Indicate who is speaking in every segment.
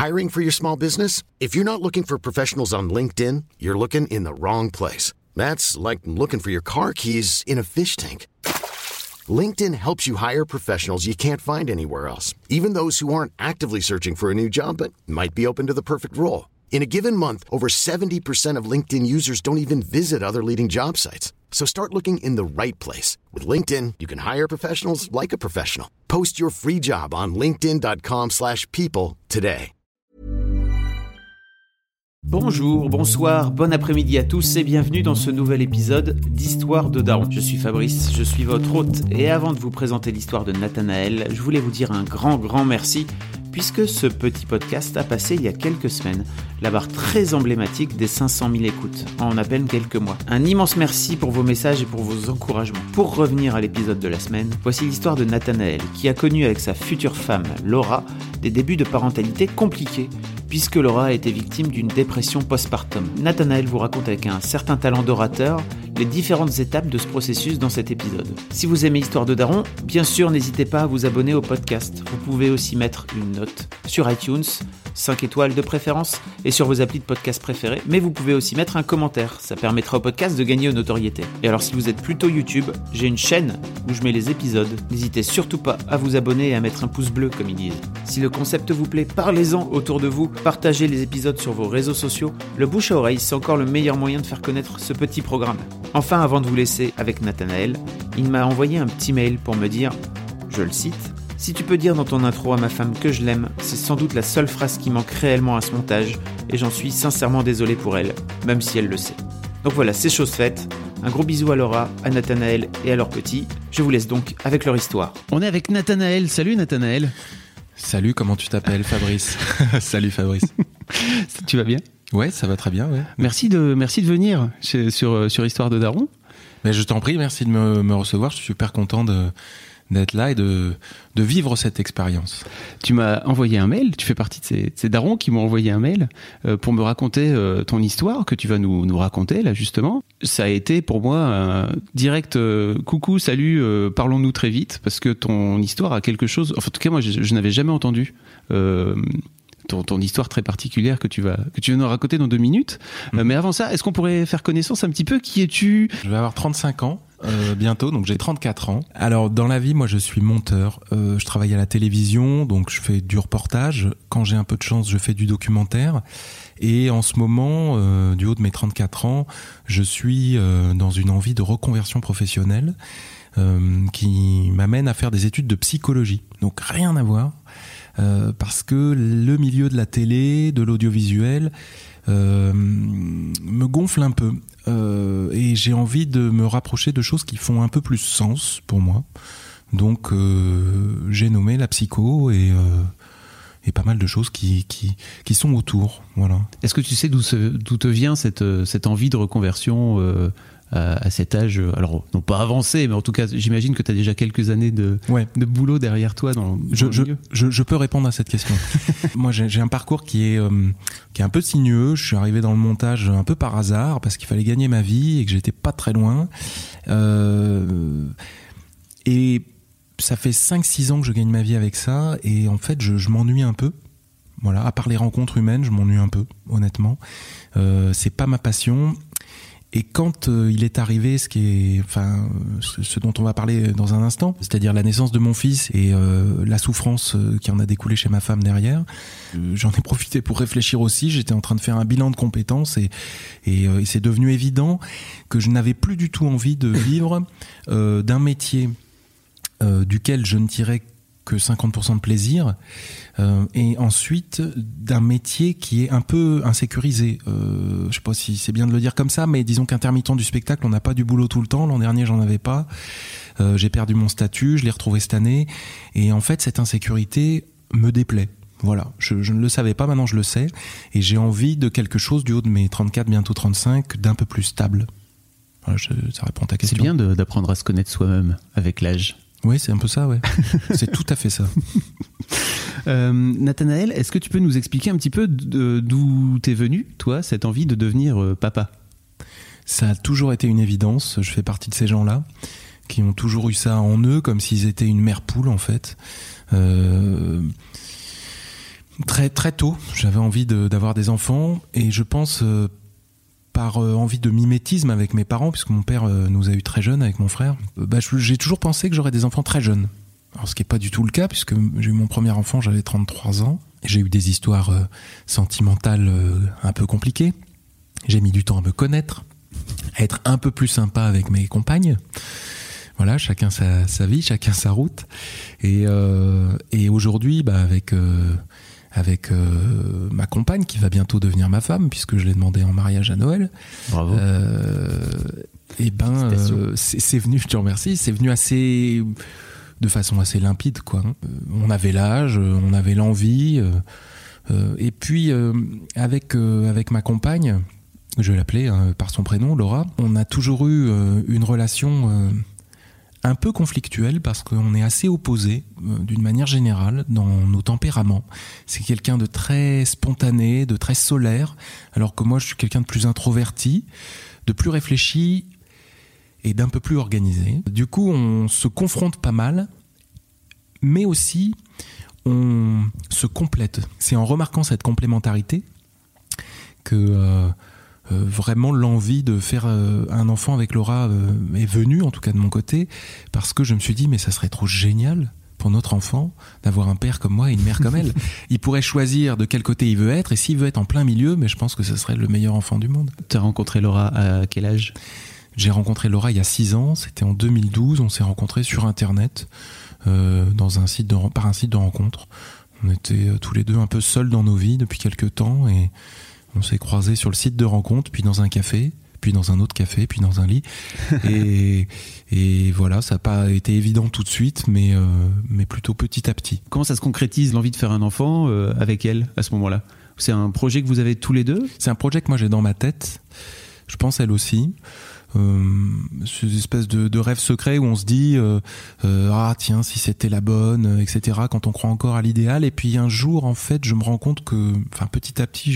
Speaker 1: Hiring for your small business? If you're not looking for professionals on LinkedIn, you're looking in the wrong place. That's like looking for your car keys in a fish tank. LinkedIn helps you hire professionals you can't find anywhere else, even those who aren't actively searching for a new job but might be open to the perfect role. In a given month, over 70% of LinkedIn users don't even visit other leading job sites. So start looking in the right place. With LinkedIn, you can hire professionals like a professional. Post your free job on linkedin.com/people today.
Speaker 2: Bonjour, bonsoir, bon après-midi à tous et bienvenue dans ce nouvel épisode d'Histoire de Daron. Je suis Fabrice, je suis votre hôte et avant de vous présenter l'histoire de Nathanaël, je voulais vous dire un grand merci puisque ce petit podcast a passé il y a quelques semaines la barre très emblématique des 500 000 écoutes en à peine quelques mois. Un immense merci pour vos messages et pour vos encouragements. Pour revenir à l'épisode de la semaine, voici l'histoire de Nathanaël qui a connu avec sa future femme Laura des débuts de parentalité compliqués puisque Laura a été victime d'une dépression postpartum. Nathanaël vous raconte avec un certain talent d'orateur les différentes étapes de ce processus dans cet épisode. Si vous aimez Histoire de Daron, bien sûr n'hésitez pas à vous abonner au podcast. Vous pouvez aussi mettre une note sur iTunes, 5 étoiles de préférence, et sur vos applis de podcast préférés, mais vous pouvez aussi mettre un commentaire, ça permettra au podcast de gagner en notoriété. Et alors si vous êtes plutôt YouTube, j'ai une chaîne où je mets les épisodes, n'hésitez surtout pas à vous abonner et à mettre un pouce bleu comme ils disent. Si le concept vous plaît, parlez-en autour de vous, partagez les épisodes sur vos réseaux sociaux, le bouche à oreille c'est encore le meilleur moyen de faire connaître ce petit programme. Enfin, avant de vous laisser avec Nathanaël, il m'a envoyé un petit mail pour me dire, je le cite, « Si tu peux dire dans ton intro à ma femme que je l'aime, c'est sans doute la seule phrase qui manque réellement à ce montage, et j'en suis sincèrement désolé pour elle, même si elle le sait. » Donc voilà, c'est chose faite. Un gros bisou à Laura, à Nathanaël et à leur petit. Je vous laisse donc avec leur histoire. On est avec Nathanaël. Salut Nathanaël.
Speaker 3: Salut, comment tu t'appelles, Fabrice? Salut Fabrice.
Speaker 2: Tu vas bien?
Speaker 3: Ouais, ça va très bien, ouais.
Speaker 2: Merci de venir sur Histoire de Daron.
Speaker 3: Mais je t'en prie, merci de me recevoir. Je suis super content d'être là et de vivre cette expérience.
Speaker 2: Tu m'as envoyé un mail, tu fais partie de ces darons qui m'ont envoyé un mail pour me raconter ton histoire que tu vas nous raconter là justement. Ça a été pour moi un direct coucou, salut, parlons-nous très vite parce que ton histoire a quelque chose, enfin, en tout cas moi je n'avais jamais entendu ton histoire très particulière que tu vas nous raconter dans 2 minutes. Mais avant ça, est-ce qu'on pourrait faire connaissance un petit peu? Qui es-tu?
Speaker 3: Je vais avoir 35 ans bientôt, donc j'ai 34 ans. Alors dans la vie, moi je suis monteur. Je travaille à la télévision, donc je fais du reportage. Quand j'ai un peu de chance, je fais du documentaire. Et en ce moment, du haut de mes 34 ans, je suis dans une envie de reconversion professionnelle qui m'amène à faire des études de psychologie. Donc rien à voir. Parce que le milieu de la télé, de l'audiovisuel me gonfle un peu et j'ai envie de me rapprocher de choses qui font un peu plus sens pour moi. Donc j'ai nommé la psycho et pas mal de choses qui sont autour. Voilà.
Speaker 2: Est-ce que tu sais d'où te vient cette envie de reconversion à cet âge, alors non pas avancé, mais en tout cas j'imagine que tu as déjà quelques années de boulot derrière toi dans le milieu.
Speaker 3: Je peux répondre à cette question. Moi j'ai un parcours qui est un peu sinueux. Je suis arrivé dans le montage un peu par hasard parce qu'il fallait gagner ma vie et que j'étais pas très loin. Et ça fait 5-6 ans que je gagne ma vie avec ça et en fait je m'ennuie un peu. Voilà, à part les rencontres humaines, je m'ennuie un peu, honnêtement. C'est pas ma passion. Et quand il est arrivé ce dont on va parler dans un instant, c'est-à-dire la naissance de mon fils et la souffrance qui en a découlé chez ma femme derrière, j'en ai profité pour réfléchir aussi. J'étais en train de faire un bilan de compétences et c'est devenu évident que je n'avais plus du tout envie de vivre d'un métier duquel je ne tirais que 50% de plaisir, et ensuite d'un métier qui est un peu insécurisé. Je sais pas si c'est bien de le dire comme ça, mais disons qu'intermittent du spectacle, on n'a pas du boulot tout le temps. L'an dernier, j'en avais pas. J'ai perdu mon statut, je l'ai retrouvé cette année, et en fait, cette insécurité me déplaît. Voilà, je ne le savais pas, maintenant je le sais, et j'ai envie de quelque chose du haut de mes 34, bientôt 35, d'un peu plus stable. Voilà, ça répond à ta question.
Speaker 2: C'est bien d'apprendre à se connaître soi-même avec l'âge.
Speaker 3: Oui, c'est un peu ça, ouais. C'est tout à fait ça.
Speaker 2: Nathanaël, est-ce que tu peux nous expliquer un petit peu d'où t'es venu, toi, cette envie de devenir papa?
Speaker 3: Ça a toujours été une évidence. Je fais partie de ces gens-là qui ont toujours eu ça en eux, comme s'ils étaient une mère poule, en fait. Très très tôt, j'avais envie d'avoir des enfants et je pense par envie de mimétisme avec mes parents, puisque mon père nous a eu très jeunes avec mon frère. J'ai toujours pensé que j'aurais des enfants très jeunes. Alors ce qui n'est pas du tout le cas, puisque j'ai eu mon premier enfant, j'avais 33 ans. J'ai eu des histoires sentimentales un peu compliquées. J'ai mis du temps à me connaître, à être un peu plus sympa avec mes compagnes. Voilà, chacun sa vie, chacun sa route. Et aujourd'hui, avec ma compagne qui va bientôt devenir ma femme, puisque je l'ai demandé en mariage à Noël.
Speaker 2: Bravo.
Speaker 3: C'est venu, je te remercie, c'est venu de façon assez limpide, quoi. On avait l'âge, on avait l'envie, et puis avec ma compagne, je vais l'appeler par son prénom, Laura, on a toujours eu une relation un peu conflictuelle parce qu'on est assez opposés d'une manière générale dans nos tempéraments. C'est quelqu'un de très spontané, de très solaire, alors que moi je suis quelqu'un de plus introverti, de plus réfléchi et d'un peu plus organisé. Du coup, on se confronte pas mal, mais aussi on se complète. C'est en remarquant cette complémentarité que vraiment l'envie de faire un enfant avec Laura est venue, en tout cas de mon côté, parce que je me suis dit, mais ça serait trop génial pour notre enfant d'avoir un père comme moi et une mère comme elle. Il pourrait choisir de quel côté il veut être, et s'il veut être en plein milieu, mais je pense que ce serait le meilleur enfant du monde.
Speaker 2: Tu as rencontré Laura à quel âge ?
Speaker 3: J'ai rencontré Laura il y a 6 ans, c'était en 2012, on s'est rencontrés sur Internet, par un site de rencontre. On était tous les deux un peu seuls dans nos vies depuis quelques temps, et on s'est croisés sur le site de rencontre, puis dans un café, puis dans un autre café, puis dans un lit. Et voilà, ça n'a pas été évident tout de suite, mais plutôt petit à petit.
Speaker 2: Comment ça se concrétise, l'envie de faire un enfant avec elle à ce moment-là ? C'est un projet que vous avez tous les deux ?
Speaker 3: C'est un projet que moi j'ai dans ma tête. Je pense elle aussi. C'est une espèce de rêve secret où on se dit ah tiens, si c'était la bonne, etc., quand on croit encore à l'idéal. Et puis un jour, en fait, je me rends compte que, enfin, petit à petit,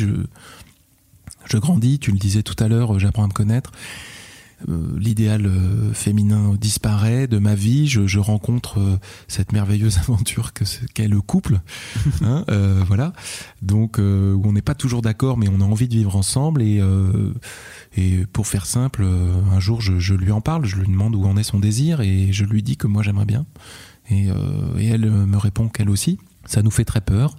Speaker 3: je grandis, tu le disais tout à l'heure, j'apprends à me connaître. L'idéal féminin disparaît de ma vie, je rencontre cette merveilleuse aventure qu'est le couple, hein, voilà. Donc où on n'est pas toujours d'accord, mais on a envie de vivre ensemble. Et pour faire simple, un jour je lui en parle, je lui demande où en est son désir, et je lui dis que moi j'aimerais bien. Et elle me répond qu'elle aussi. Ça nous fait très peur,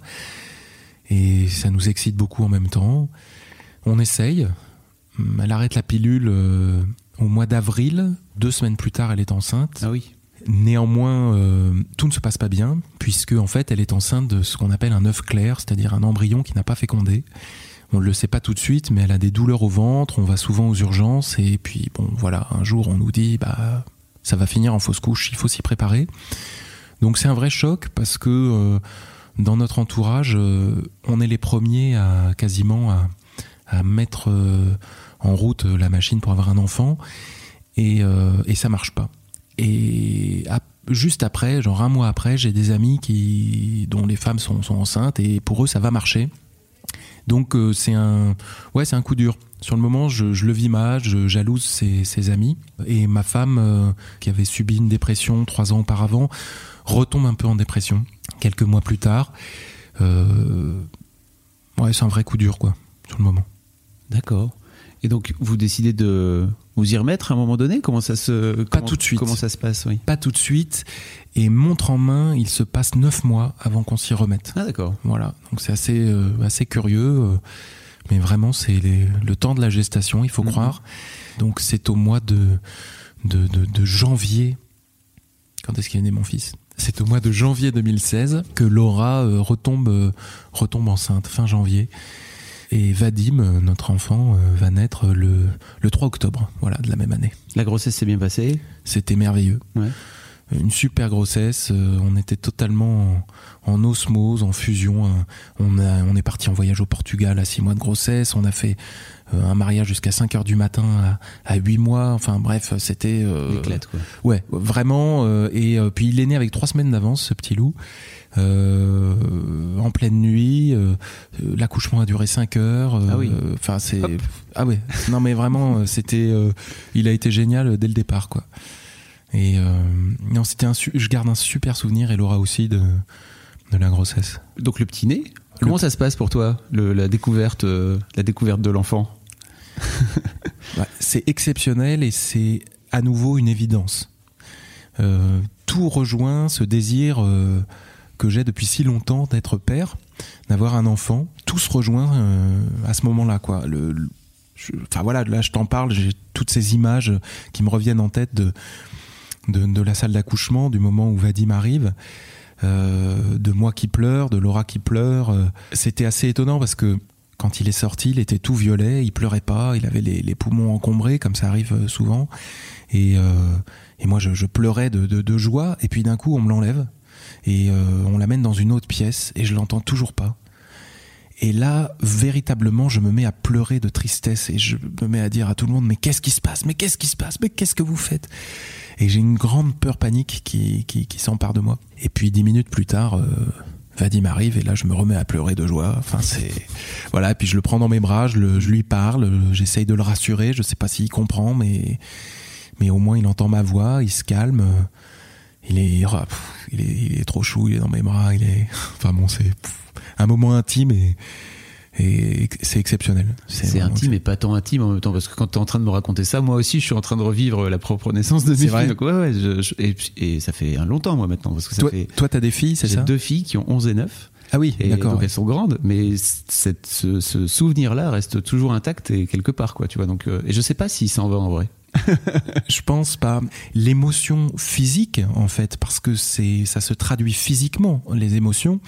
Speaker 3: et ça nous excite beaucoup en même temps. On essaye. Elle arrête la pilule au mois d'avril. 2 semaines plus tard, elle est enceinte.
Speaker 2: Ah oui.
Speaker 3: Néanmoins, tout ne se passe pas bien, puisque en fait, elle est enceinte de ce qu'on appelle un œuf clair, c'est-à-dire un embryon qui n'a pas fécondé. On ne le sait pas tout de suite, mais elle a des douleurs au ventre, on va souvent aux urgences, et puis bon, voilà, un jour on nous dit, ça va finir en fausse couche, il faut s'y préparer. Donc c'est un vrai choc, parce que dans notre entourage, on est les premiers à mettre en route la machine pour avoir un enfant, et ça marche pas. Et juste après, genre 1 mois après, j'ai des amis dont les femmes sont enceintes, et pour eux ça va marcher. Donc c'est un coup dur. Sur le moment, je le vis mal, je jalouse ses amis, et ma femme qui avait subi une dépression 3 ans auparavant retombe un peu en dépression quelques mois plus tard. C'est un vrai coup dur, quoi, sur le moment.
Speaker 2: D'accord. Et donc, vous décidez de vous y remettre à un moment donné ? Tout de suite. Comment ça se passe, oui.
Speaker 3: Pas tout de suite. Et montre en main, il se passe 9 mois avant qu'on s'y remette.
Speaker 2: Ah, d'accord.
Speaker 3: Voilà. Donc, c'est assez curieux. Mais vraiment, c'est le temps de la gestation, il faut croire. Donc, c'est au mois de janvier. Quand est-ce qu'il est né, mon fils ? C'est au mois de janvier 2016 que Laura retombe enceinte, fin janvier. Et Vadim, notre enfant, va naître le 3 octobre, voilà, de la même année.
Speaker 2: La grossesse s'est bien passée ?
Speaker 3: C'était merveilleux. Ouais. Une super grossesse. On était totalement en osmose, en fusion. On est parti en voyage au Portugal à 6 mois de grossesse. On a fait un mariage jusqu'à 5h du matin à 8 mois. Enfin bref, c'était...
Speaker 2: Éclate, quoi.
Speaker 3: Ouais, vraiment. Et puis il est né avec 3 semaines d'avance, ce petit loup. En pleine nuit, l'accouchement a duré 5 heures.
Speaker 2: Ah oui.
Speaker 3: C'est... Ah ouais. Non mais vraiment, c'était... il a été génial dès le départ, quoi. Et non, je garde un super souvenir, et Laura aussi, de la grossesse.
Speaker 2: Donc le petit né, Comment ça se passe pour toi, la découverte de l'enfant?
Speaker 3: C'est exceptionnel et c'est à nouveau une évidence. Tout rejoint ce désir que j'ai depuis si longtemps d'être père, d'avoir un enfant. Tout se rejoint à ce moment-là, quoi. Là je t'en parle, j'ai toutes ces images qui me reviennent en tête de la salle d'accouchement, du moment où Vadim arrive, de moi qui pleure, de Laura qui pleure. C'était assez étonnant parce que quand il est sorti, il était tout violet, il pleurait pas, il avait les poumons encombrés, comme ça arrive souvent. Et moi, je pleurais de joie, et puis d'un coup, on me l'enlève, et on l'amène dans une autre pièce, et je l'entends toujours pas. Et là, véritablement, je me mets à pleurer de tristesse, et je me mets à dire à tout le monde, mais qu'est-ce qui se passe? Mais qu'est-ce qui se passe? Mais qu'est-ce que vous faites? Et j'ai une grande peur panique qui s'empare de moi. Et puis 10 minutes plus tard, Vadim m'arrive et là je me remets à pleurer de joie. Enfin voilà, et puis je le prends dans mes bras, je lui parle, j'essaye de le rassurer, je sais pas s'il comprend, mais au moins il entend ma voix, il se calme. Il est trop chou, il est dans mes bras, c'est un moment intime et c'est exceptionnel.
Speaker 2: C'est intime et pas tant intime en même temps, parce que quand t'es en train de me raconter ça, moi aussi je suis en train de revivre la propre naissance de mes filles. Donc et ça fait un longtemps moi maintenant, parce que
Speaker 3: toi t'as des filles, c'est ça?
Speaker 2: J'ai 2 filles qui ont 11 et 9.
Speaker 3: Ah oui, d'accord.
Speaker 2: Donc elles sont grandes, mais ce souvenir-là reste toujours intact et quelque part, quoi, tu vois. Donc et je sais pas s'il s'en va en vrai.
Speaker 3: Je pense pas. L'émotion physique, en fait, parce que ça se traduit physiquement, les émotions,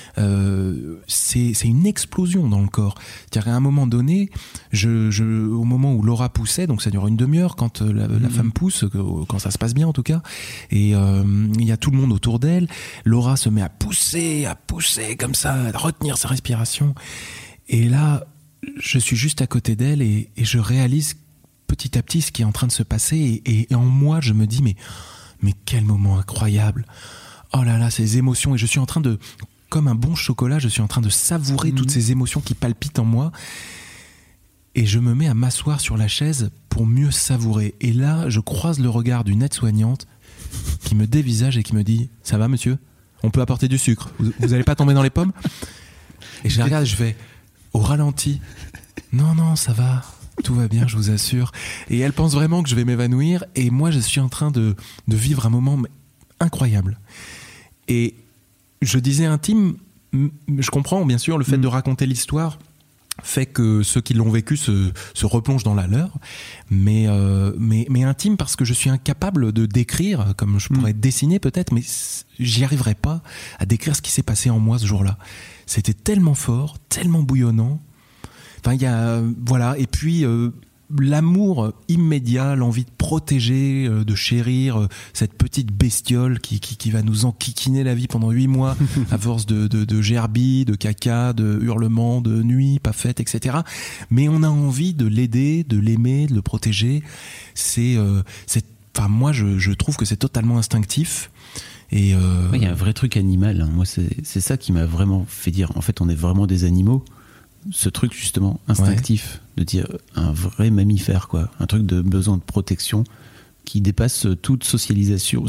Speaker 3: c'est une explosion dans le corps. C'est-à-dire qu'à un moment donné, au moment où Laura poussait, donc ça dure une demi-heure quand la femme pousse, quand ça se passe bien en tout cas, et il y a tout le monde autour d'elle. Laura se met à pousser comme ça, à retenir sa respiration. Et là, je suis juste à côté d'elle et je réalise petit à petit ce qui est en train de se passer et en moi je me dis mais quel moment incroyable, oh là là, ces émotions, et je suis en train de, comme un bon chocolat, je suis en train de savourer toutes ces émotions qui palpitent en moi, et je me mets à m'asseoir sur la chaise pour mieux savourer. Et là je croise le regard d'une aide-soignante qui me dévisage et qui me dit: ça va monsieur, on peut apporter du sucre, vous allez pas tomber dans les pommes? Et je la regarde et je fais au ralenti: non ça va, tout va bien, je vous assure. Et elle pense vraiment que je vais m'évanouir, et moi je suis en train de vivre un moment incroyable. Et je disais intime, je comprends bien sûr le fait de raconter l'histoire fait que ceux qui l'ont vécu se replongent dans la leur, mais intime parce que je suis incapable de décrire, comme je pourrais dessiner peut-être, mais j'y arriverai pas à décrire ce qui s'est passé en moi ce jour-là. C'était tellement fort, tellement bouillonnant. Enfin, il y a, voilà, et puis l'amour immédiat, l'envie de protéger, de chérir cette petite bestiole qui va nous enquiquiner la vie pendant 8 mois à force de gerbes, de caca, de hurlements, de nuits pas faites, etc. Mais on a envie de l'aider, de l'aimer, de le protéger. Enfin, moi, je trouve que c'est totalement instinctif. Et
Speaker 2: il y a un vrai truc animal, hein. Moi, c'est ça qui m'a vraiment fait dire, en fait, on est vraiment des animaux. Ce truc justement instinctif, de dire un vrai mammifère, quoi, un truc de besoin de protection qui dépasse toute socialisation,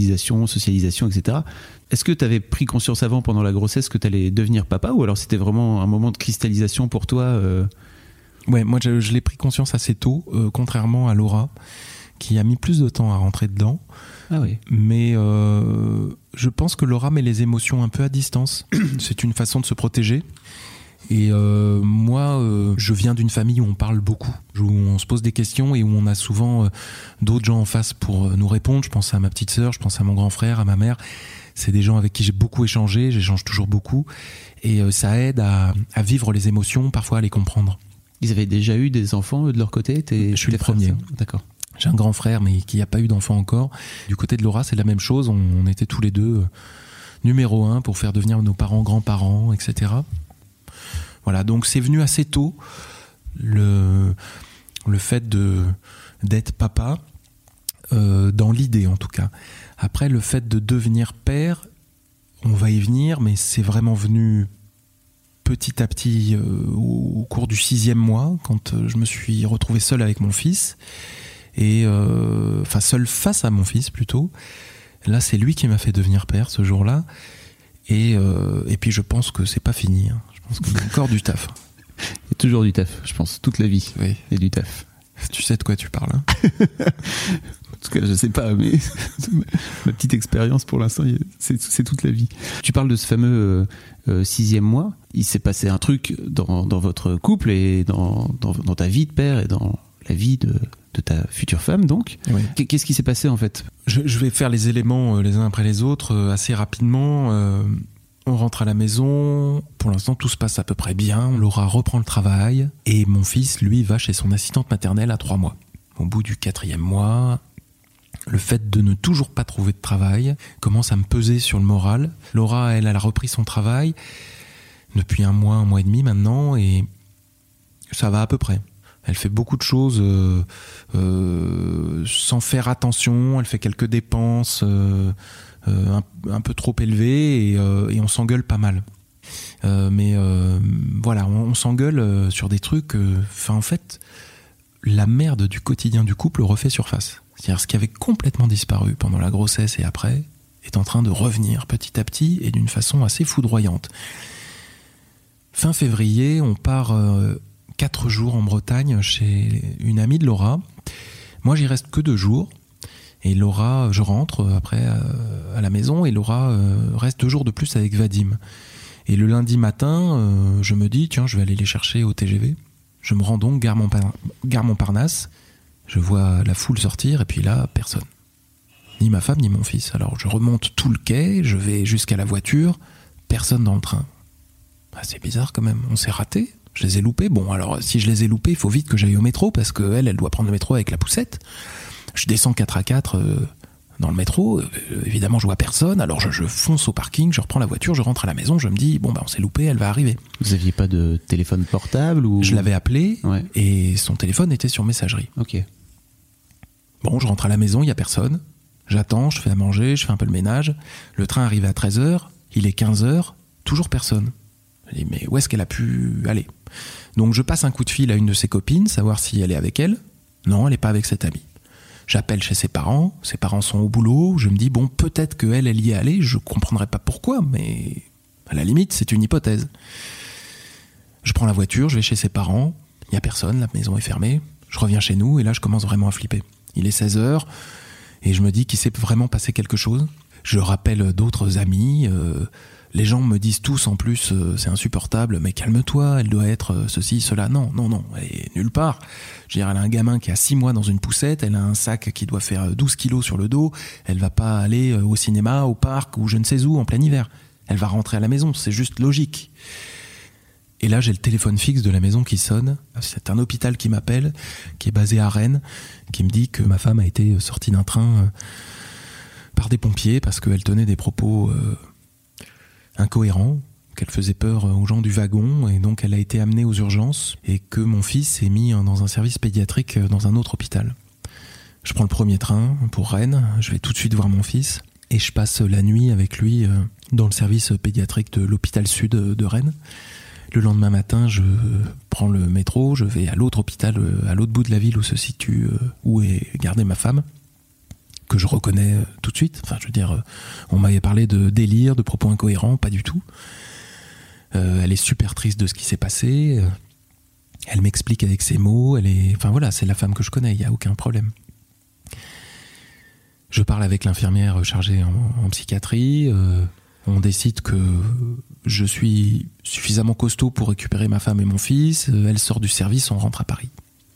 Speaker 2: etc. Est-ce que tu avais pris conscience avant, pendant la grossesse, que tu allais devenir papa, ou alors c'était vraiment un moment de cristallisation pour toi?
Speaker 3: Ouais, moi je l'ai pris conscience assez tôt, contrairement à Laura, qui a mis plus de temps à rentrer dedans.
Speaker 2: Ah oui.
Speaker 3: Mais je pense que Laura met les émotions un peu à distance. C'est une façon de se protéger. Et moi, je viens d'une famille où on parle beaucoup, où on se pose des questions et où on a souvent d'autres gens en face pour nous répondre. Je pense à ma petite sœur, je pense à mon grand frère, à ma mère. C'est des gens avec qui j'ai beaucoup échangé, j'échange toujours beaucoup. Et ça aide à vivre les émotions, parfois à les comprendre.
Speaker 2: Ils avaient déjà eu des enfants, eux, de leur côté?
Speaker 3: Je suis le premier.
Speaker 2: D'accord.
Speaker 3: J'ai un grand frère, mais qui n'a pas eu d'enfant encore. Du côté de Laura, c'est la même chose. On était tous les deux numéro 1 pour faire devenir nos parents grands-parents, etc. Voilà, donc c'est venu assez tôt, le fait d'être papa, dans l'idée en tout cas. Après, le fait de devenir père, on va y venir, mais c'est vraiment venu petit à petit au cours du 6e mois, quand je me suis retrouvé seul avec mon fils, et enfin seul face à mon fils plutôt. Là, c'est lui qui m'a fait devenir père ce jour-là. Et puis je pense que c'est pas fini, hein. pense qu'il y a encore du taf.
Speaker 2: Il y a toujours du taf, je pense, toute la vie.
Speaker 3: Oui.
Speaker 2: Il y a du taf.
Speaker 3: Tu sais de quoi tu parles, hein?
Speaker 2: En tout cas, je sais pas, mais ma petite expérience pour l'instant, c'est toute la vie. Tu parles de ce fameux 6e mois. Il s'est passé un truc dans votre couple et dans ta vie de père et dans la vie de ta future femme, donc.
Speaker 3: Oui.
Speaker 2: Qu'est-ce qui s'est passé, en fait?
Speaker 3: Je vais faire les éléments les uns après les autres assez rapidement. On rentre à la maison. Pour l'instant, tout se passe à peu près bien. Laura reprend le travail. Et mon fils, lui, va chez son assistante maternelle à 3 mois. Au bout du 4e mois, le fait de ne toujours pas trouver de travail commence à me peser sur le moral. Laura, elle a repris son travail depuis 1 mois et demi maintenant, et ça va à peu près. Elle fait beaucoup de choses sans faire attention. Elle fait quelques dépenses un peu trop élevées, et on s'engueule pas mal. Mais voilà, on s'engueule sur des trucs. En fait, la merde du quotidien du couple refait surface. C'est-à-dire ce qui avait complètement disparu pendant la grossesse et après est en train de revenir petit à petit et d'une façon assez foudroyante. Fin février, on part 4 jours en Bretagne chez une amie de Laura. Moi, j'y reste que 2 jours. Et Laura, je rentre après à la maison, et Laura reste 2 jours de plus avec Vadim. Et le lundi matin, je me dis, tiens, je vais aller les chercher au TGV. Je me rends donc gare Montparnasse. Je vois la foule sortir, et puis là, personne. Ni ma femme, ni mon fils. Alors je remonte tout le quai, je vais jusqu'à la voiture, personne dans le train. Ah, c'est bizarre quand même, on s'est raté. Je les ai loupés. Bon, alors si je les ai loupés, il faut vite que j'aille au métro, parce qu'elle doit prendre le métro avec la poussette. Je descends 4x4 dans le métro, évidemment je vois personne, alors je fonce au parking, je reprends la voiture, je rentre à la maison, je me dis, bon, on s'est loupé, elle va arriver.
Speaker 2: Vous aviez pas de téléphone portable ou...
Speaker 3: Je l'avais appelé,
Speaker 2: ouais.
Speaker 3: Et son téléphone était sur messagerie.
Speaker 2: Ok.
Speaker 3: Bon, je rentre à la maison, il n'y a personne, j'attends, je fais à manger, je fais un peu le ménage, le train arrive à 13h, il est 15h, toujours personne. Je dis, mais où est-ce qu'elle a pu aller? Donc je passe un coup de fil à une de ses copines, savoir si elle est avec elle. Non, elle n'est pas avec cette amie. J'appelle chez ses parents sont au boulot, je me dis, bon, peut-être qu'elle y est allée, je comprendrai pas pourquoi, mais à la limite, c'est une hypothèse. Je prends la voiture, je vais chez ses parents, il n'y a personne, la maison est fermée, je reviens chez nous, et là, je commence vraiment à flipper. Il est 16h, et je me dis qu'il s'est vraiment passé quelque chose. Je rappelle d'autres amis, les gens me disent tous en plus, c'est insupportable, mais calme-toi, elle doit être ceci, cela. Non, elle est nulle part. Je veux dire, elle a un gamin qui a 6 mois dans une poussette, elle a un sac qui doit faire 12 kilos sur le dos, elle va pas aller au cinéma, au parc ou je ne sais où en plein hiver. Elle va rentrer à la maison, c'est juste logique. Et là, j'ai le téléphone fixe de la maison qui sonne. C'est un hôpital qui m'appelle, qui est basé à Rennes, qui me dit que ma femme a été sortie d'un train par des pompiers parce qu'elle tenait des propos incohérents, qu'elle faisait peur aux gens du wagon, et donc elle a été amenée aux urgences, et que mon fils est mis dans un service pédiatrique dans un autre hôpital. Je prends le premier train pour Rennes, je vais tout de suite voir mon fils, et je passe la nuit avec lui dans le service pédiatrique de l'hôpital sud de Rennes. Le lendemain matin, je prends le métro, je vais à l'autre hôpital, à l'autre bout de la ville où se situe, où est gardée ma femme, que je reconnais tout de suite. Enfin, je veux dire, on m'avait parlé de délire, de propos incohérents, pas du tout. Elle est super triste de ce qui s'est passé. Elle m'explique avec ses mots. Enfin voilà, c'est la femme que je connais, il n'y a aucun problème. Je parle avec l'infirmière chargée en psychiatrie. On décide que je suis suffisamment costaud pour récupérer ma femme et mon fils. Elle sort du service, on rentre à Paris.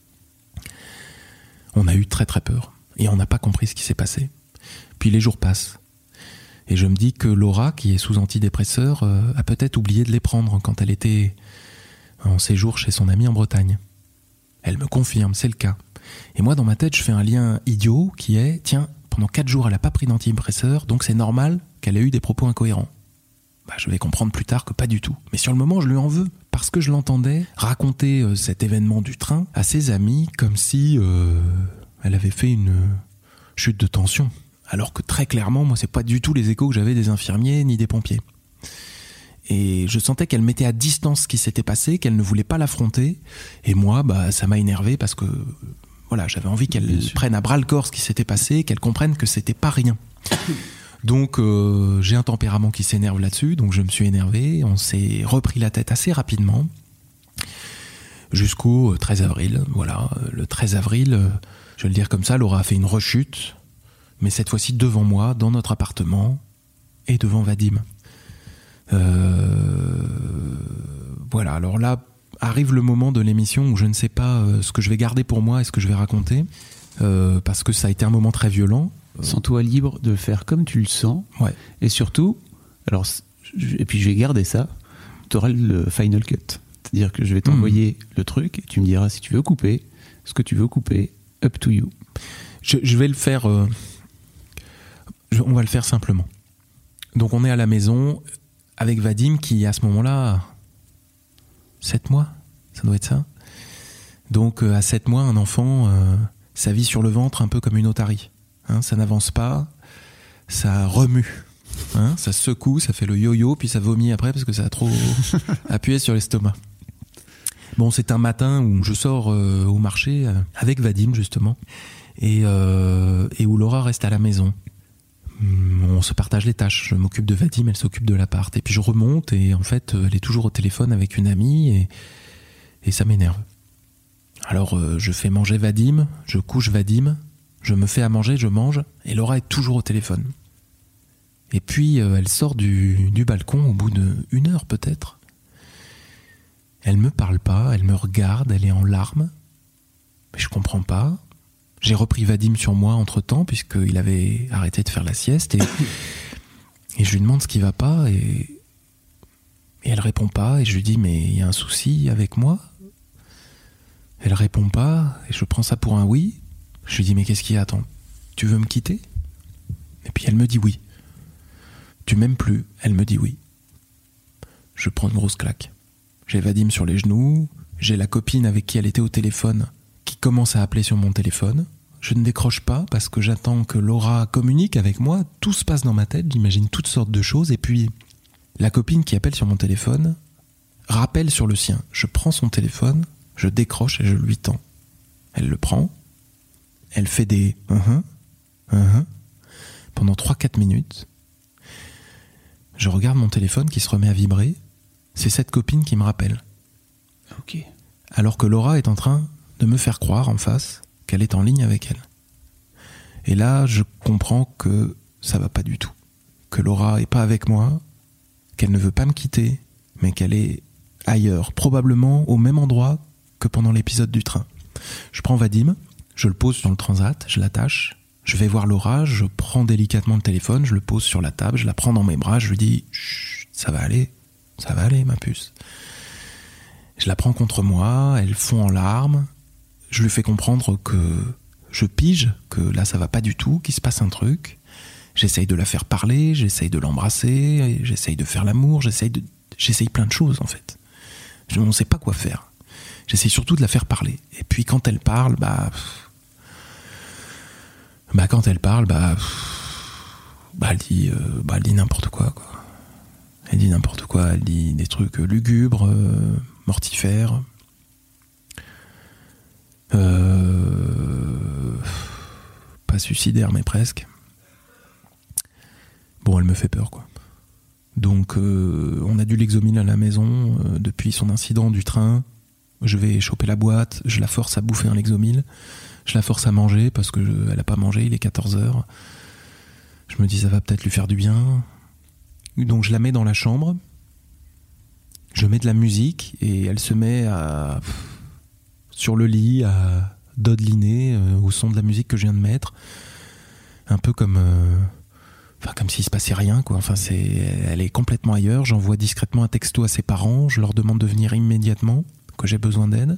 Speaker 3: On a eu très très peur. Et on n'a pas compris ce qui s'est passé. Puis les jours passent. Et je me dis que Laura, qui est sous antidépresseur, a peut-être oublié de les prendre quand elle était en séjour chez son amie en Bretagne. Elle me confirme, c'est le cas. Et moi, dans ma tête, je fais un lien idiot qui est, tiens, pendant 4 jours, elle n'a pas pris d'antidépresseur, donc c'est normal qu'elle ait eu des propos incohérents. Je vais comprendre plus tard que pas du tout. Mais sur le moment, je lui en veux. Parce que je l'entendais raconter cet événement du train à ses amis comme si... elle avait fait une chute de tension. Alors que très clairement, moi, c'est pas du tout les échos que j'avais des infirmiers ni des pompiers. Et je sentais qu'elle mettait à distance ce qui s'était passé, qu'elle ne voulait pas l'affronter. Et moi, ça m'a énervé parce que voilà, j'avais envie qu'elle prenne à bras le corps ce qui s'était passé, qu'elle comprenne que c'était pas rien. Donc j'ai un tempérament qui s'énerve là-dessus, donc je me suis énervé, on s'est repris la tête assez rapidement, jusqu'au 13 avril. Voilà, le 13 avril, je vais le dire comme ça, Laura a fait une rechute, mais cette fois-ci devant moi, dans notre appartement, et devant Vadim. Voilà, alors là, arrive le moment de l'émission où je ne sais pas ce que je vais garder pour moi et ce que je vais raconter, parce que ça a été un moment très violent.
Speaker 2: Sens-toi libre de faire comme tu le sens.
Speaker 3: Ouais.
Speaker 2: Et surtout, alors, et puis je vais garder ça, tu auras le final cut. C'est-à-dire que je vais t'envoyer le truc et tu me diras si tu veux couper, ce que tu veux couper, up to you.
Speaker 3: Je vais le faire. On va le faire simplement. Donc on est à la maison avec Vadim qui, à ce moment-là, 7 mois, ça doit être ça. Donc à 7 mois, un enfant, ça vit sur le ventre un peu comme une otarie. Ça n'avance pas, ça remue, ça secoue, ça fait le yo-yo, puis ça vomit après parce que ça a trop appuyé sur l'estomac. Bon, c'est un matin où je sors au marché avec Vadim justement, et où Laura reste à la maison. On se partage les tâches, je m'occupe de Vadim, elle s'occupe de l'appart, et puis je remonte et en fait elle est toujours au téléphone avec une amie et ça m'énerve. Alors je fais manger Vadim, je couche Vadim, je me fais à manger, je mange, et Laura est toujours au téléphone. Et puis elle sort du balcon au bout d'1 heure peut-être. Elle me parle pas, elle me regarde, elle est en larmes. Mais je comprends pas. J'ai repris Vadim sur moi entre-temps, puisqu'il avait arrêté de faire la sieste, et je lui demande ce qui va pas, et elle répond pas, et je lui dis mais il y a un souci avec moi? Elle répond pas, et je prends ça pour un oui. Je lui dis mais qu'est-ce qu'il y a? Attends, tu veux me quitter? Et puis elle me dit oui. Tu m'aimes plus? Elle me dit oui. Je prends une grosse claque. J'ai Vadim sur les genoux, j'ai la copine avec qui elle était au téléphone qui commence à appeler sur mon téléphone. Je ne décroche pas parce que j'attends que Laura communique avec moi. Tout se passe dans ma tête, j'imagine toutes sortes de choses, et puis la copine qui appelle sur mon téléphone rappelle sur le sien. Je prends son téléphone, je décroche et je lui tends. Elle le prend. Elle fait des pendant 3-4 minutes. Je regarde mon téléphone qui se remet à vibrer. C'est cette copine qui me rappelle.
Speaker 2: Ok.
Speaker 3: Alors que Laura est en train de me faire croire en face qu'elle est en ligne avec elle. Et là, je comprends que ça va pas du tout. Que Laura est pas avec moi, qu'elle ne veut pas me quitter, mais qu'elle est ailleurs, probablement au même endroit que pendant l'épisode du train. Je prends Vadim, je le pose sur le transat, je l'attache, je vais voir Laura, je prends délicatement le téléphone, je le pose sur la table, je la prends dans mes bras, je lui dis chut, ça va aller ma puce. Je la prends contre moi, elle fond en larmes, je lui fais comprendre que je pige, que là ça va pas du tout, qu'il se passe un truc. J'essaye de la faire parler, j'essaye de l'embrasser, j'essaye de faire l'amour, j'essaye plein de choses en fait. On ne sait pas quoi faire. J'essaye surtout de la faire parler. Et puis quand elle parle, elle dit n'importe quoi. Elle dit n'importe quoi, elle dit des trucs lugubres, mortifères. Pas suicidaire mais presque. Bon, elle me fait peur quoi. Donc on a du Lexomil à la maison depuis son incident du train. Je vais choper la boîte, je la force à bouffer un Lexomil, je la force à manger parce que elle a pas mangé, il est 14h. Je me dis ça va peut-être lui faire du bien. Donc je la mets dans la chambre. Je mets de la musique et elle se met sur le lit à dodeliner au son de la musique que je viens de mettre. Un peu comme s'il se passait rien, quoi. Elle est complètement ailleurs. J'envoie discrètement un texto à ses parents. Je leur demande de venir immédiatement, que j'ai besoin d'aide.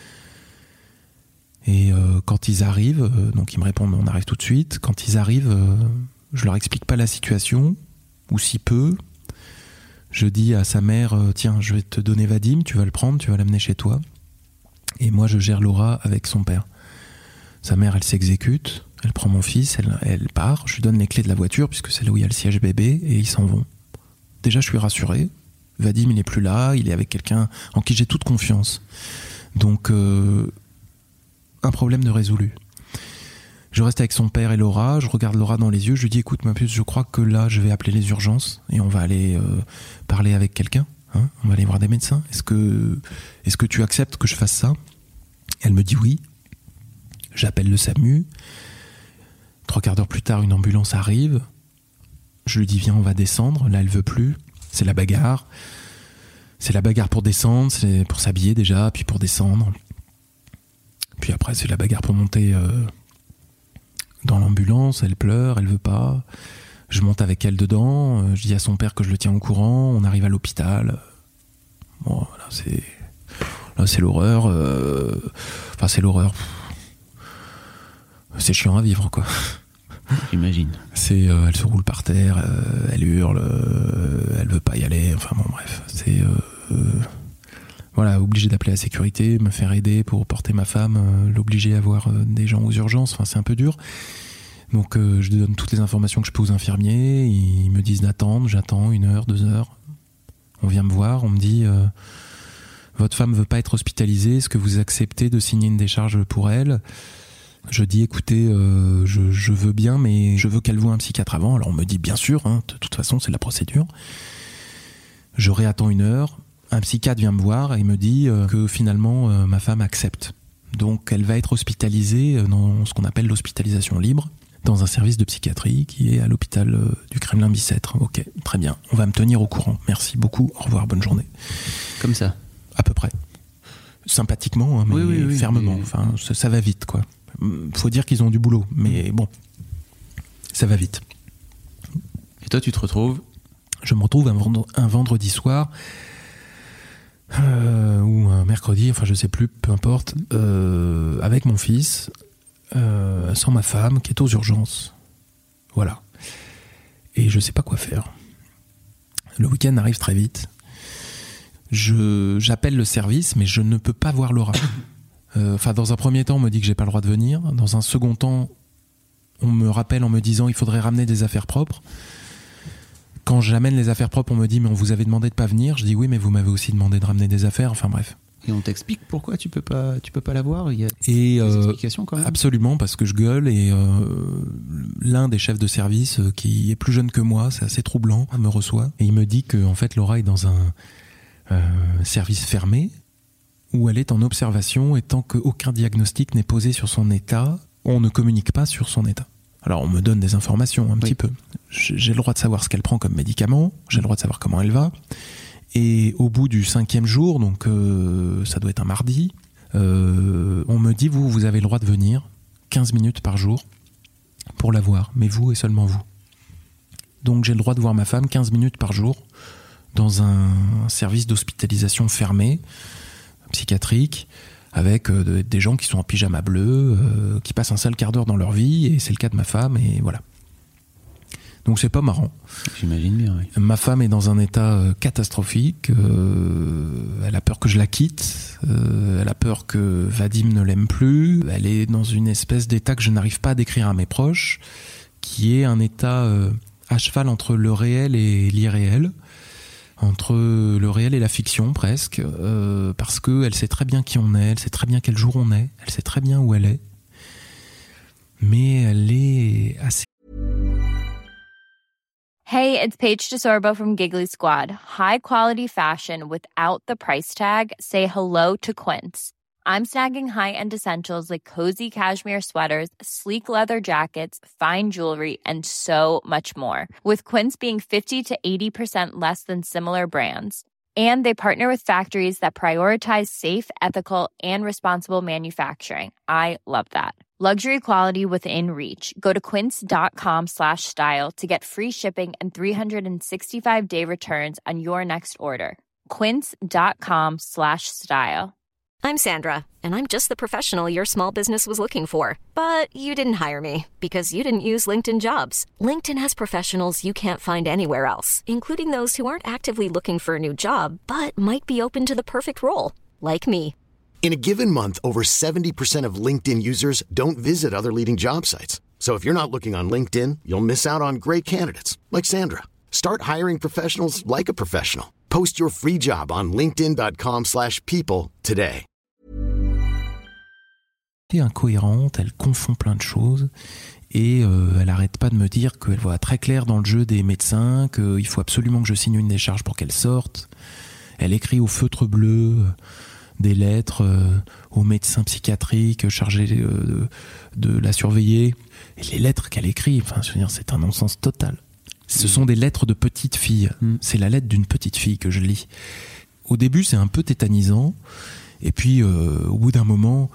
Speaker 3: Et quand ils arrivent, donc ils me répondent on arrive tout de suite. Quand ils arrivent, je leur explique pas la situation, ou si peu. Je dis à sa mère tiens, je vais te donner Vadim, tu vas le prendre, tu vas l'amener chez toi. Et moi, je gère Laura avec son père. Sa mère, elle s'exécute, elle prend mon fils, elle part. Je lui donne les clés de la voiture, puisque c'est là où il y a le siège bébé, et ils s'en vont. Déjà, je suis rassuré. Vadim, il n'est plus là, il est avec quelqu'un en qui j'ai toute confiance. Donc, un problème de résolu. Je reste avec son père et Laura, je regarde Laura dans les yeux, je lui dis écoute ma puce, je crois que là je vais appeler les urgences et on va aller parler avec quelqu'un, hein, on va aller voir des médecins. Est-ce que tu acceptes que je fasse ça ? Elle me dit oui. J'appelle le SAMU. 3/4 d'heure plus tard, une ambulance arrive. Je lui dis viens, on va descendre. Là elle veut plus, c'est la bagarre. C'est la bagarre pour descendre, c'est pour s'habiller déjà, puis pour descendre. Puis après c'est la bagarre pour monter dans l'ambulance, elle pleure, elle veut pas. Je monte avec elle dedans, je dis à son père que je le tiens au courant, on arrive à l'hôpital. Bon, là c'est l'horreur. Enfin, c'est l'horreur. C'est chiant à vivre, quoi.
Speaker 2: J'imagine.
Speaker 3: Elle se roule par terre, elle hurle, elle veut pas y aller. Enfin bon, bref. Voilà, obligé d'appeler la sécurité, me faire aider pour porter ma femme, l'obliger à voir des gens aux urgences. Enfin, c'est un peu dur. Donc, je donne toutes les informations que je peux aux infirmiers. Ils me disent d'attendre. J'attends 1 heure, 2 heures. On vient me voir. On me dit votre femme veut pas être hospitalisée. Est-ce que vous acceptez de signer une décharge pour elle ? Je dis écoutez, je veux bien, mais je veux qu'elle voie un psychiatre avant. Alors on me dit bien sûr, hein, de toute façon c'est la procédure. Je réattends 1 heure. Un psychiatre vient me voir et il me dit que finalement ma femme accepte. Donc elle va être hospitalisée dans ce qu'on appelle l'hospitalisation libre, dans un service de psychiatrie qui est à l'hôpital du Kremlin-Bicêtre. Ok, très bien. On va me tenir au courant. Merci beaucoup. Au revoir, bonne journée.
Speaker 2: Comme ça.
Speaker 3: À peu près. Sympathiquement, hein, mais
Speaker 2: oui,
Speaker 3: fermement.
Speaker 2: mais...
Speaker 3: Enfin, ça va vite, quoi. Faut dire qu'ils ont du boulot, mais bon, ça va vite.
Speaker 2: Et toi, tu te retrouves ?
Speaker 3: Je me retrouve un vendredi soir ou un mercredi, enfin je sais plus, peu importe, avec mon fils, sans ma femme, qui est aux urgences. Voilà. Et je sais pas quoi faire. Le week-end arrive très vite. J'appelle le service, mais je ne peux pas voir Laura. Enfin, dans un premier temps, on me dit que j'ai pas le droit de venir. Dans un second temps, on me rappelle en me disant il faudrait ramener des affaires propres. Quand j'amène les affaires propres, on me dit mais on vous avait demandé de pas venir. Je dis oui, mais vous m'avez aussi demandé de ramener des affaires. Enfin bref.
Speaker 2: Et on t'explique pourquoi tu peux pas la voir. Il y a
Speaker 3: des
Speaker 2: explications quand même.
Speaker 3: Absolument, parce que je gueule et l'un des chefs de service qui est plus jeune que moi, c'est assez troublant, me reçoit et il me dit que en fait Laura est dans un service fermé où elle est en observation et tant qu'aucun diagnostic n'est posé sur son état, on ne communique pas sur son état. Alors on me donne des informations un petit peu. J'ai le droit de savoir ce qu'elle prend comme médicament, j'ai le droit de savoir comment elle va. Et au bout du 5e jour, donc ça doit être un mardi, on me dit vous avez le droit de venir 15 minutes par jour pour la voir, mais vous et seulement vous. Donc j'ai le droit de voir ma femme 15 minutes par jour dans un service d'hospitalisation fermé, psychiatrique, avec des gens qui sont en pyjama bleu, qui passent un seul quart d'heure dans leur vie, et c'est le cas de ma femme, et voilà. Donc c'est pas marrant.
Speaker 2: J'imagine bien, oui.
Speaker 3: Ma femme est dans un état catastrophique, elle a peur que je la quitte, elle a peur que Vadim ne l'aime plus, elle est dans une espèce d'état que je n'arrive pas à décrire à mes proches, qui est un état à cheval entre le réel et l'irréel, entre le réel et la fiction presque, parce qu'elle sait très bien qui on est, elle sait très bien quel jour on est, elle sait très bien où elle est, mais elle est assez...
Speaker 4: Hey, it's Paige DeSorbo from Giggly Squad. High quality fashion without the price tag. Say hello to Quince. I'm snagging high-end essentials like cozy cashmere sweaters, sleek leather jackets, fine jewelry, and so much more. With Quince being 50 to 80% less than similar brands. And they partner with factories that prioritize safe, ethical, and responsible manufacturing. I love that. Luxury quality within reach. Go to quince.com/style to get free shipping and 365-day returns on your next order. Quince.com/style.
Speaker 5: I'm Sandra, and I'm just the professional your small business was looking for. But you didn't hire me because you didn't use LinkedIn Jobs. LinkedIn has professionals you can't find anywhere else, including those who aren't actively looking for a new job, but might be open to the perfect role, like me.
Speaker 1: In a given month, over 70% of LinkedIn users don't visit other leading job sites. So if you're not looking on LinkedIn, you'll miss out on great candidates like Sandra. Start hiring professionals like a professional. Post your free job on linkedin.com/people today.
Speaker 3: est incohérente, elle confond plein de choses et elle arrête pas de me dire qu'elle voit très clair dans le jeu des médecins, qu'il faut absolument que je signe une décharge pour qu'elle sorte. Elle écrit au feutre bleu des lettres aux médecins psychiatriques chargés de la surveiller. Et les lettres qu'elle écrit, enfin, je veux dire, c'est un non-sens total. Ce sont des lettres de petite fille. C'est la lettre d'une petite fille que je lis. Au début, c'est un peu tétanisant. Et puis, au bout d'un moment,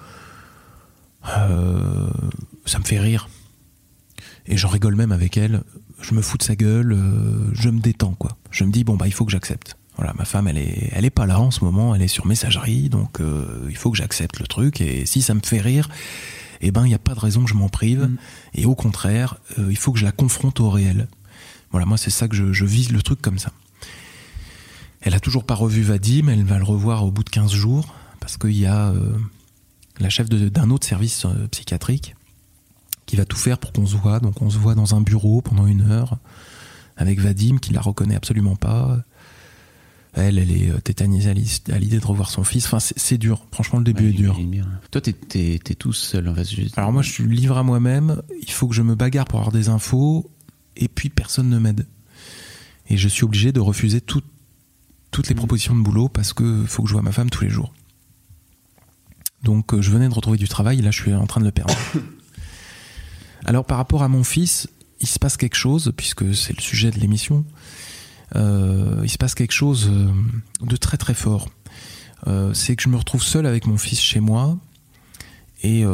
Speaker 3: ça me fait rire. Et j'en rigole même avec elle. Je me fous de sa gueule. Je me détends, quoi. Je me dis, bon, bah, il faut que j'accepte. Voilà, ma femme, elle est pas là en ce moment. Elle est sur messagerie. Donc, il faut que j'accepte le truc. Et si ça me fait rire, eh ben, il n'y a pas de raison que je m'en prive. Et au contraire, il faut que je la confronte au réel. Voilà, moi, c'est ça que je vise le truc comme ça. Elle a toujours pas revu Vadim. Elle va le revoir au bout de 15 jours. Parce qu'il y a la chef d'un autre service psychiatrique qui va tout faire pour qu'on se voit. Donc on se voit dans un bureau pendant 1 heure avec Vadim qui la reconnaît absolument pas. Elle est tétanisée à l'idée de revoir son fils. Enfin, c'est dur. Franchement, le début est dur.
Speaker 2: Toi, t'es tout seul.
Speaker 3: Alors moi, je suis livré à moi-même. Il faut que je me bagarre pour avoir des infos. Et puis, personne ne m'aide. Et je suis obligé de refuser toutes les propositions de boulot parce qu'il faut que je voie ma femme tous les jours. Donc, je venais de retrouver du travail. Et là, je suis en train de le perdre. Alors, par rapport à mon fils, il se passe quelque chose, puisque c'est le sujet de l'émission. Il se passe quelque chose de très très fort. C'est que je me retrouve seul avec mon fils chez moi et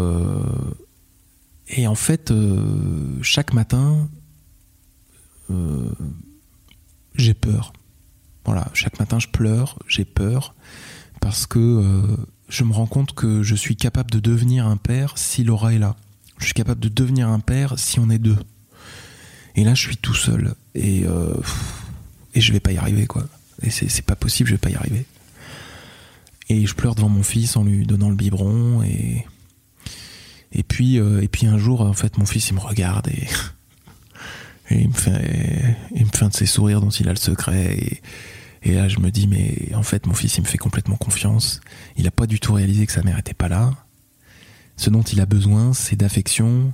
Speaker 3: en fait chaque matin j'ai peur. Voilà, chaque matin je pleure, j'ai peur parce que je me rends compte que je suis capable de devenir un père si Laura est là. Je suis capable de devenir un père si on est 2. Et là je suis tout seul et je vais pas y arriver, quoi. Et c'est pas possible, je vais pas y arriver. Et je pleure devant mon fils en lui donnant le biberon et puis un jour, en fait, mon fils, il me regarde et il me fait un de ces sourires dont il a le secret et là, je me dis, mais en fait, mon fils, il me fait complètement confiance. Il a pas du tout réalisé que sa mère était pas là. Ce dont il a besoin, c'est d'affection,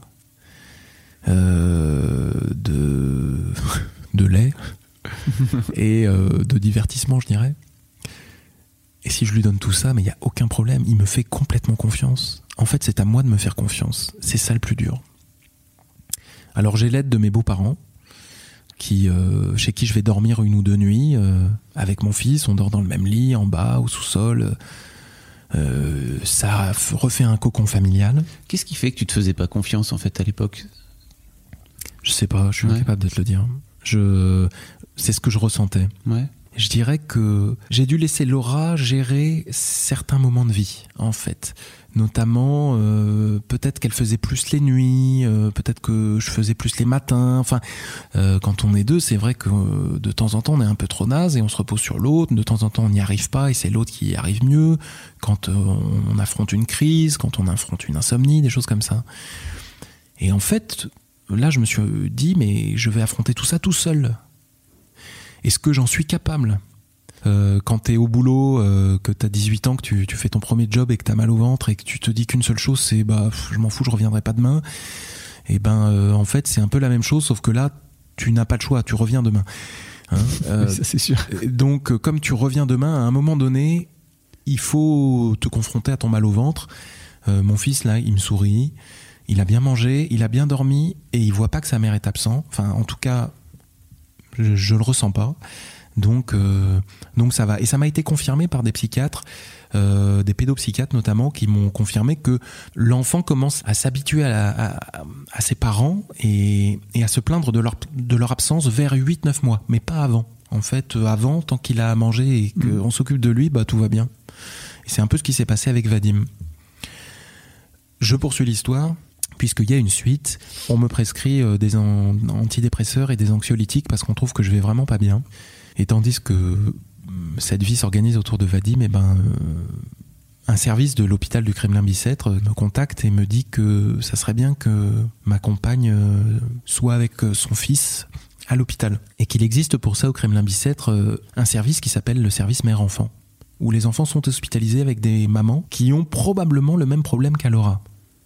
Speaker 3: de lait, et de divertissement, je dirais. Et si je lui donne tout ça, mais il n'y a aucun problème, il me fait complètement confiance. En fait, c'est à moi de me faire confiance. C'est ça le plus dur. Alors j'ai l'aide de mes beaux-parents, chez qui je vais dormir 1 ou 2 nuits, avec mon fils. On dort dans le même lit, en bas, au sous-sol. Ça refait un cocon familial.
Speaker 2: Qu'est-ce qui fait que tu te faisais pas confiance, en fait, à l'époque ?
Speaker 3: Je sais pas, je suis incapable de te le dire. C'est ce que je ressentais. Ouais. Je dirais que j'ai dû laisser Laura gérer certains moments de vie, en fait. Notamment, peut-être qu'elle faisait plus les nuits, peut-être que je faisais plus les matins. Enfin, quand on est 2, c'est vrai que de temps en temps, on est un peu trop naze et on se repose sur l'autre. De temps en temps, on n'y arrive pas et c'est l'autre qui y arrive mieux. Quand on affronte une crise, quand on affronte une insomnie, des choses comme ça. Et en fait, là, je me suis dit, mais je vais affronter tout ça tout seul. Est-ce que j'en suis capable ? Quand t'es au boulot, que t'as 18 ans, que tu fais ton premier job et que t'as mal au ventre et que tu te dis qu'une seule chose, c'est je m'en fous, je reviendrai pas demain. Et en fait, c'est un peu la même chose, sauf que là, tu n'as pas de choix, tu reviens demain. Hein,
Speaker 2: ça, c'est sûr.
Speaker 3: Donc, comme tu reviens demain, à un moment donné, il faut te confronter à ton mal au ventre. Mon fils, là, il me sourit, il a bien mangé, il a bien dormi et il voit pas que sa mère est absente. Enfin, en tout cas, je le ressens pas. Donc ça va. Et ça m'a été confirmé par des psychiatres, des pédopsychiatres notamment, qui m'ont confirmé que l'enfant commence à s'habituer à ses parents et à se plaindre de leur absence vers 8-9 mois, mais pas avant. En fait, avant, tant qu'il a à manger et qu'on s'occupe de lui, tout va bien. Et c'est un peu ce qui s'est passé avec Vadim. Je poursuis l'histoire. Puisqu'il y a une suite, on me prescrit des antidépresseurs et des anxiolytiques parce qu'on trouve que je vais vraiment pas bien. Et tandis que cette vie s'organise autour de Vadim, un service de l'hôpital du Kremlin-Bicêtre me contacte et me dit que ça serait bien que ma compagne soit avec son fils à l'hôpital. Et qu'il existe pour ça au Kremlin-Bicêtre un service qui s'appelle le service mère-enfant, où les enfants sont hospitalisés avec des mamans qui ont probablement le même problème qu'à Laura.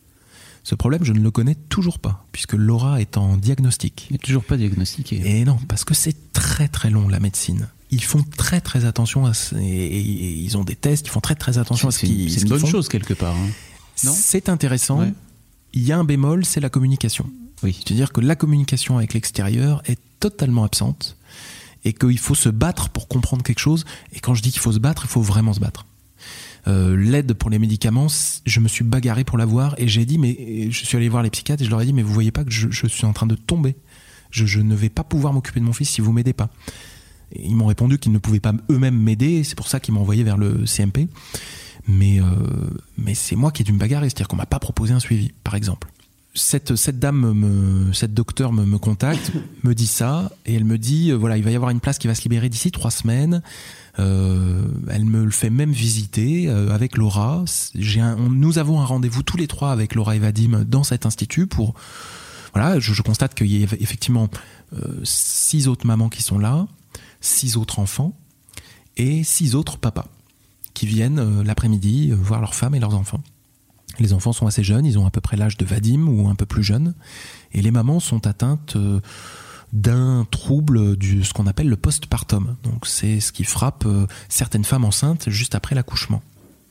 Speaker 3: Ce problème, je ne le connais toujours pas, puisque Laura est en diagnostic.
Speaker 2: Il n'est toujours pas diagnostiqué.
Speaker 3: Et non, parce que c'est très très long, la médecine. Ils font très très attention et ils ont des tests, ils font très très attention à ce qu'ils font.
Speaker 2: C'est une bonne chose quelque part. Hein. Non ?
Speaker 3: C'est intéressant. Ouais. Il y a un bémol, c'est la communication.
Speaker 2: Oui.
Speaker 3: C'est-à-dire que la communication avec l'extérieur est totalement absente et qu'il faut se battre pour comprendre quelque chose. Et quand je dis qu'il faut se battre, il faut vraiment se battre. L'aide pour les médicaments, je me suis bagarré pour l'avoir et j'ai dit, mais je suis allé voir les psychiatres et je leur ai dit, mais vous voyez pas que je suis en train de tomber. Je ne vais pas pouvoir m'occuper de mon fils si vous m'aidez pas. Et ils m'ont répondu qu'ils ne pouvaient pas eux-mêmes m'aider, et c'est pour ça qu'ils m'ont envoyé vers le CMP. Mais c'est moi qui ai dû me bagarrer, c'est-à-dire qu'on m'a pas proposé un suivi, par exemple. Cette docteure me contacte, me dit ça, et elle me dit, voilà, il va y avoir une place qui va se libérer d'ici 3 semaines. Elle me le fait même visiter avec Laura. Nous avons un rendez-vous tous les 3 avec Laura et Vadim dans cet institut pour... Voilà, je constate qu'il y a effectivement 6 autres mamans qui sont là, 6 autres enfants et 6 autres papas qui viennent l'après-midi voir leurs femmes et leurs enfants. Les enfants sont assez jeunes, ils ont à peu près l'âge de Vadim ou un peu plus jeunes, et les mamans sont atteintes d'un trouble ce qu'on appelle le postpartum. Donc c'est ce qui frappe certaines femmes enceintes juste après l'accouchement.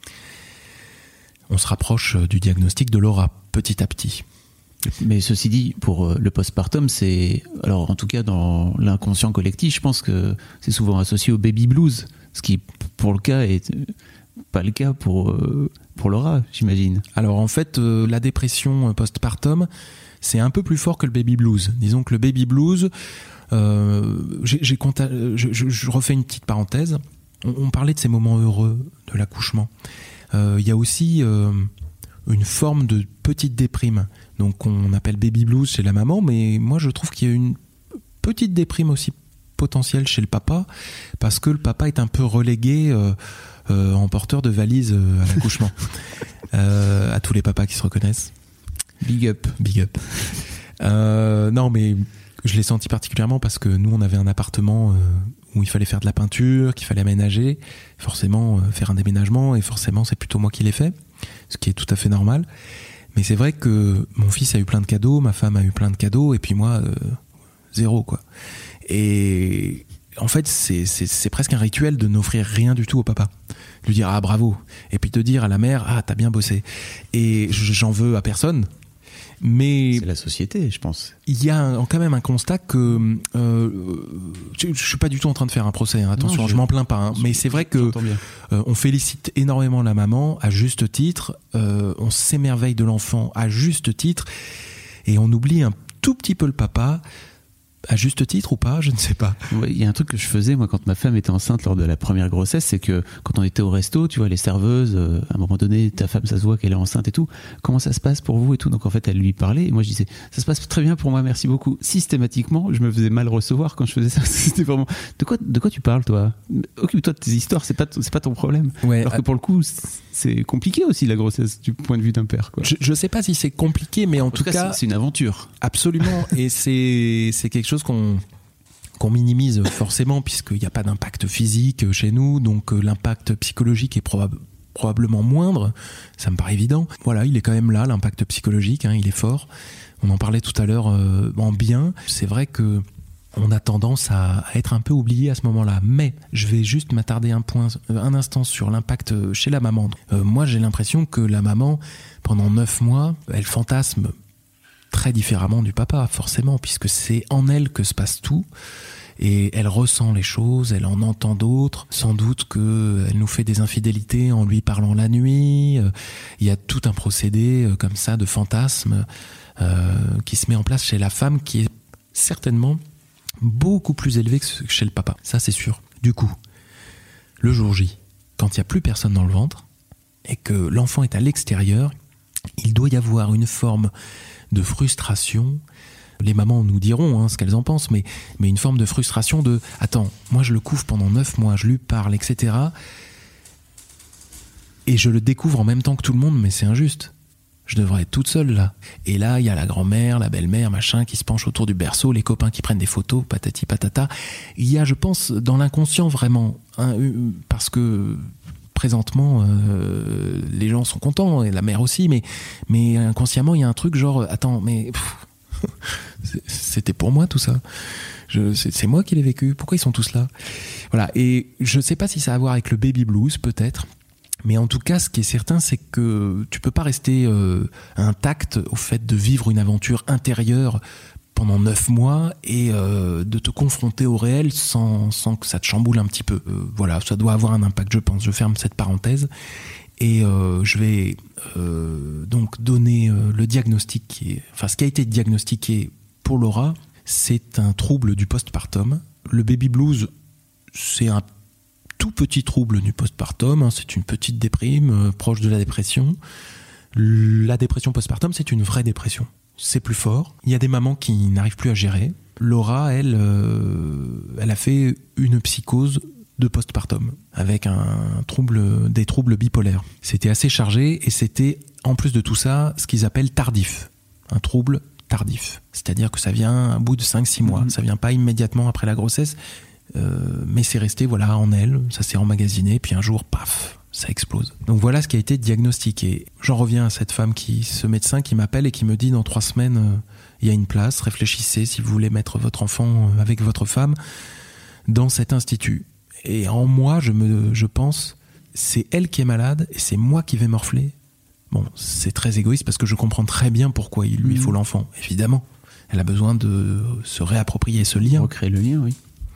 Speaker 3: On se rapproche du diagnostic de Laura petit à petit.
Speaker 2: Mais ceci dit, pour le postpartum, c'est... Alors, en tout cas, dans l'inconscient collectif, je pense que c'est souvent associé au baby blues, ce qui, pour le cas, est pas le cas pour Laura, j'imagine.
Speaker 3: Alors, en fait, la dépression postpartum, c'est un peu plus fort que le baby blues. Disons que le baby blues... je refais une petite parenthèse. On parlait de ces moments heureux de l'accouchement. Il y a aussi une forme de petite déprime. Donc on appelle baby blues chez la maman, mais moi je trouve qu'il y a une petite déprime aussi potentielle chez le papa, parce que le papa est un peu relégué en porteur de valise à l'accouchement. À tous les papas qui se reconnaissent.
Speaker 2: Big up.
Speaker 3: Big up. Non, mais je l'ai senti particulièrement parce que nous on avait un appartement où il fallait faire de la peinture, qu'il fallait aménager, forcément faire un déménagement, et forcément c'est plutôt moi qui l'ai fait, ce qui est tout à fait normal. Mais c'est vrai que mon fils a eu plein de cadeaux, ma femme a eu plein de cadeaux, et puis moi, zéro, quoi. Et en fait, c'est presque un rituel de n'offrir rien du tout au papa. Lui dire, ah bravo, et puis te dire à la mère, ah t'as bien bossé. Et j'en veux à personne, mais...
Speaker 2: C'est la société, je pense.
Speaker 3: Il y a quand même un constat que... je suis pas du tout en train de faire un procès, hein, attention, je m'en plains pas, hein, mais c'est vrai que on félicite énormément la maman à juste titre, on s'émerveille de l'enfant à juste titre, et on oublie un tout petit peu le papa. À juste titre ou pas, je ne sais pas.
Speaker 2: Il y a un truc que je faisais, moi, quand ma femme était enceinte lors de la première grossesse, c'est que quand on était au resto, tu vois, les serveuses, à un moment donné, ta femme, ça se voit qu'elle est enceinte et tout. Comment ça se passe pour vous et tout? Donc, en fait, elle lui parlait, et moi, je disais, ça se passe très bien pour moi, merci beaucoup. Systématiquement, je me faisais mal recevoir quand je faisais ça. C'était vraiment, de quoi tu parles, toi? Occupe-toi de tes histoires, c'est pas ton problème. Ouais, alors que pour le coup, c'est compliqué aussi, la grossesse, du point de vue d'un père, quoi.
Speaker 3: Je sais pas si c'est compliqué, mais en tout cas,
Speaker 2: c'est une aventure.
Speaker 3: Absolument. Et c'est quelque chose qu'on minimise forcément, puisqu'il n'y a pas d'impact physique chez nous, donc l'impact psychologique est probablement moindre, ça me paraît évident. Voilà, il est quand même là, l'impact psychologique, hein, il est fort. On en parlait tout à l'heure en bien. C'est vrai que on a tendance à être un peu oublié à ce moment-là. Mais je vais juste m'attarder un instant sur l'impact chez la maman. Moi, j'ai l'impression que la maman, pendant 9 mois, elle fantasme très différemment du papa, forcément, puisque c'est en elle que se passe tout, et elle ressent les choses, elle en entend d'autres, sans doute qu'elle nous fait des infidélités en lui parlant la nuit, il y a tout un procédé comme ça de fantasme qui se met en place chez la femme, qui est certainement beaucoup plus élevé que chez le papa, ça c'est sûr. Du coup, le jour J, quand il n'y a plus personne dans le ventre, et que l'enfant est à l'extérieur, il doit y avoir une forme de frustration. Les mamans nous diront ce qu'elles en pensent, mais une forme de frustration de « Attends, moi je le couvre pendant 9 mois, je lui parle, etc. Et je le découvre en même temps que tout le monde, mais c'est injuste. Je devrais être toute seule là. » Et là, il y a la grand-mère, la belle-mère, machin, qui se penche autour du berceau, les copains qui prennent des photos, patati patata. Il y a, je pense, dans l'inconscient vraiment, parce que présentement, les gens sont contents, et la mère aussi, mais inconsciemment, il y a un truc genre, attends, mais c'était pour moi tout ça. C'est moi qui l'ai vécu. Pourquoi ils sont tous là ? Voilà. Et je sais pas si ça a à voir avec le baby blues, peut-être. Mais en tout cas, ce qui est certain, c'est que tu peux pas rester intact au fait de vivre une aventure intérieure pendant 9 mois et de te confronter au réel sans que ça te chamboule un petit peu. Voilà, ça doit avoir un impact, je pense. Je ferme cette parenthèse et je vais donc donner le diagnostic ce qui a été diagnostiqué pour Laura, c'est un trouble du postpartum. Le baby blues, c'est un tout petit trouble du postpartum, hein, c'est une petite déprime proche de la dépression. La dépression postpartum, c'est une vraie dépression. C'est plus fort. Il y a des mamans qui n'arrivent plus à gérer. Laura, elle a fait une psychose de postpartum avec des troubles bipolaires. C'était assez chargé et c'était, en plus de tout ça, ce qu'ils appellent tardif. Un trouble tardif. C'est-à-dire que ça vient à bout de 5-6 mois. Ça vient pas immédiatement après la grossesse, mais c'est resté en elle, ça s'est emmagasiné, puis un jour, paf, ça explose. Donc voilà ce qui a été diagnostiqué. J'en reviens à ce médecin qui m'appelle et qui me dit dans 3 semaines, il y a une place, réfléchissez si vous voulez mettre votre enfant avec votre femme dans cet institut. Et en moi, je pense, c'est elle qui est malade et c'est moi qui vais morfler. Bon, c'est très égoïste parce que je comprends très bien pourquoi il lui faut l'enfant, évidemment. Elle a besoin de se réapproprier ce lien.
Speaker 2: Recréer le lien, oui.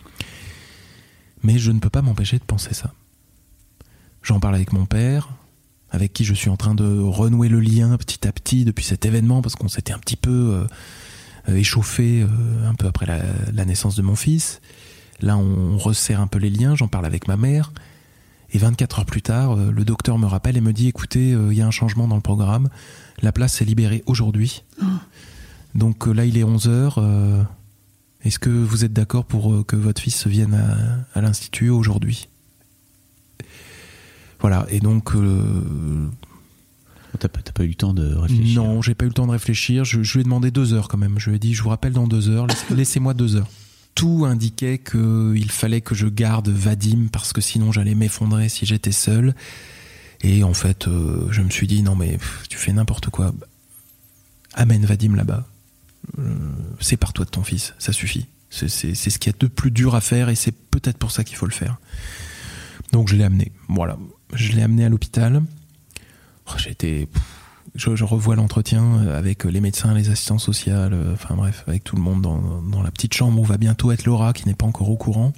Speaker 3: Mais je ne peux pas m'empêcher de penser ça. J'en parle avec mon père, avec qui je suis en train de renouer le lien petit à petit depuis cet événement, parce qu'on s'était un petit peu échauffé un peu après la naissance de mon fils. Là, on resserre un peu les liens, j'en parle avec ma mère. Et 24 heures plus tard, le docteur me rappelle et me dit « Écoutez, il y a un changement dans le programme. La place est libérée aujourd'hui. Donc là, il est 11h. Est-ce que vous êtes d'accord pour que votre fils vienne à l'Institut aujourd'hui ?» Voilà, et donc...
Speaker 2: T'as pas eu le temps de réfléchir?
Speaker 3: Non, j'ai pas eu le temps de réfléchir. Je lui ai demandé 2 heures quand même. Je lui ai dit, je vous rappelle dans 2 heures, laissez-moi 2 heures. Tout indiquait qu'il fallait que je garde Vadim parce que sinon j'allais m'effondrer si j'étais seul. Et en fait, je me suis dit, non mais tu fais n'importe quoi. Amène Vadim là-bas. Sépare-toi de ton fils, ça suffit. C'est ce qu'il y a de plus dur à faire et c'est peut-être pour ça qu'il faut le faire. Donc je l'ai amené. Voilà. Je l'ai amené à l'hôpital. Je revois l'entretien avec les médecins, les assistants sociales, enfin bref, avec tout le monde dans la petite chambre où va bientôt être Laura, qui n'est pas encore au courant.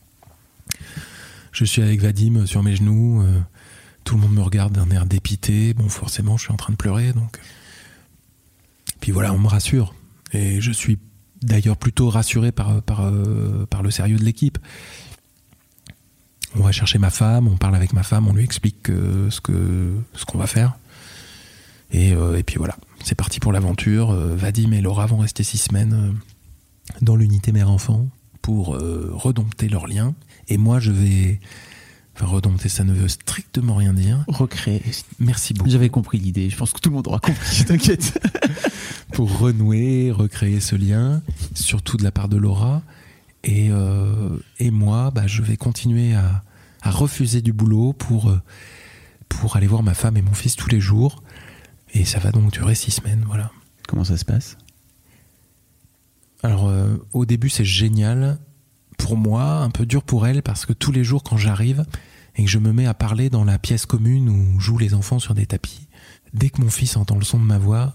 Speaker 3: Je suis avec Vadim sur mes genoux, tout le monde me regarde d'un air dépité. Bon, forcément, je suis en train de pleurer, donc... Puis voilà, on me rassure. Et je suis d'ailleurs plutôt rassuré par le sérieux de l'équipe. On va chercher ma femme, on parle avec ma femme, on lui explique ce qu'on va faire. Et puis voilà, c'est parti pour l'aventure. Vadim et Laura vont rester 6 semaines dans l'unité mère-enfant pour redompter leur lien. Et moi, je vais... Enfin, redompter, ça ne veut strictement rien dire.
Speaker 2: Recréer.
Speaker 3: Merci beaucoup.
Speaker 2: J'avais compris l'idée, je pense que tout le monde aura compris, t'inquiète.
Speaker 3: Pour renouer, recréer ce lien, surtout de la part de Laura. Et moi, je vais continuer à refuser du boulot pour aller voir ma femme et mon fils tous les jours. Et ça va donc durer 6 semaines, voilà.
Speaker 2: Comment ça se passe ?
Speaker 3: Alors, au début, c'est génial. Pour moi, un peu dur pour elle, parce que tous les jours, quand j'arrive et que je me mets à parler dans la pièce commune où jouent les enfants sur des tapis, dès que mon fils entend le son de ma voix,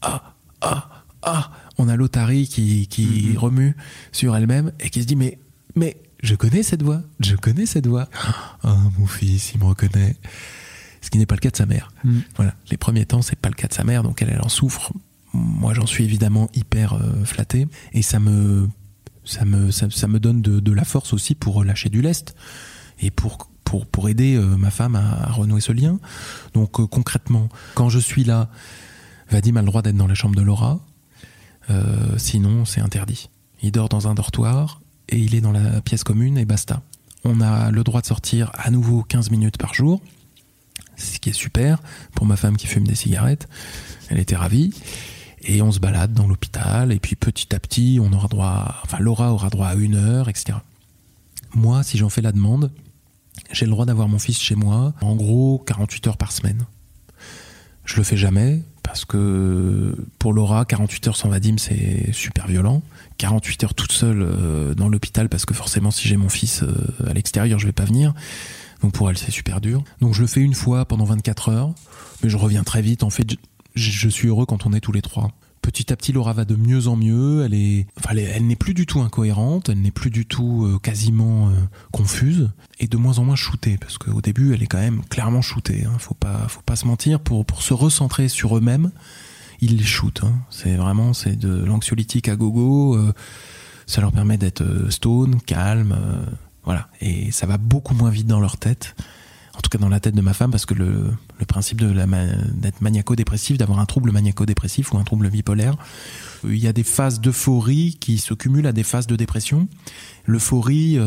Speaker 3: on a l'otarie qui remue sur elle-même et qui se dit mais je connais cette voix. Mon fils, il me reconnaît. Ce qui n'est pas le cas de sa mère. Voilà, les premiers temps, c'est pas le cas de sa mère, donc elle en souffre. Moi, j'en suis évidemment hyper flatté, et ça me donne de la force aussi pour lâcher du lest et pour aider ma femme à renouer ce lien. Donc concrètement, quand je suis là, Vadim a le droit d'être dans la chambre de Laura, sinon c'est interdit. Il dort dans un dortoir et il est dans la pièce commune et basta. On a le droit de sortir à nouveau 15 minutes par jour, ce qui est super pour ma femme qui fume des cigarettes. Elle était ravie. Et on se balade dans l'hôpital, et puis petit à petit, Laura aura droit à 1 heure, etc. Moi, si j'en fais la demande, j'ai le droit d'avoir mon fils chez moi, en gros 48 heures par semaine. Je le fais jamais, parce que pour Laura, 48 heures sans Vadim, c'est super violent. 48 heures toute seule dans l'hôpital, parce que forcément, si j'ai mon fils à l'extérieur, je vais pas venir. Donc pour elle, c'est super dur. Donc je le fais une fois pendant 24 heures, mais je reviens très vite. En fait, je suis heureux quand on est tous les trois. Petit à petit, Laura va de mieux en mieux. Elle n'est plus du tout incohérente, elle n'est plus du tout quasiment confuse, et de moins en moins shootée, parce qu'au début, elle est quand même clairement shootée. Hein. Faut pas se mentir. Pour se recentrer sur eux-mêmes, ils les shootent. Hein. C'est de l'anxiolytique à gogo. Ça leur permet d'être stone, calme, voilà. Et ça va beaucoup moins vite dans leur tête. En tout cas dans la tête de ma femme, parce que le principe d'être maniaco-dépressif, d'avoir un trouble maniaco-dépressif ou un trouble bipolaire, il y a des phases d'euphorie qui se cumulent à des phases de dépression. L'euphorie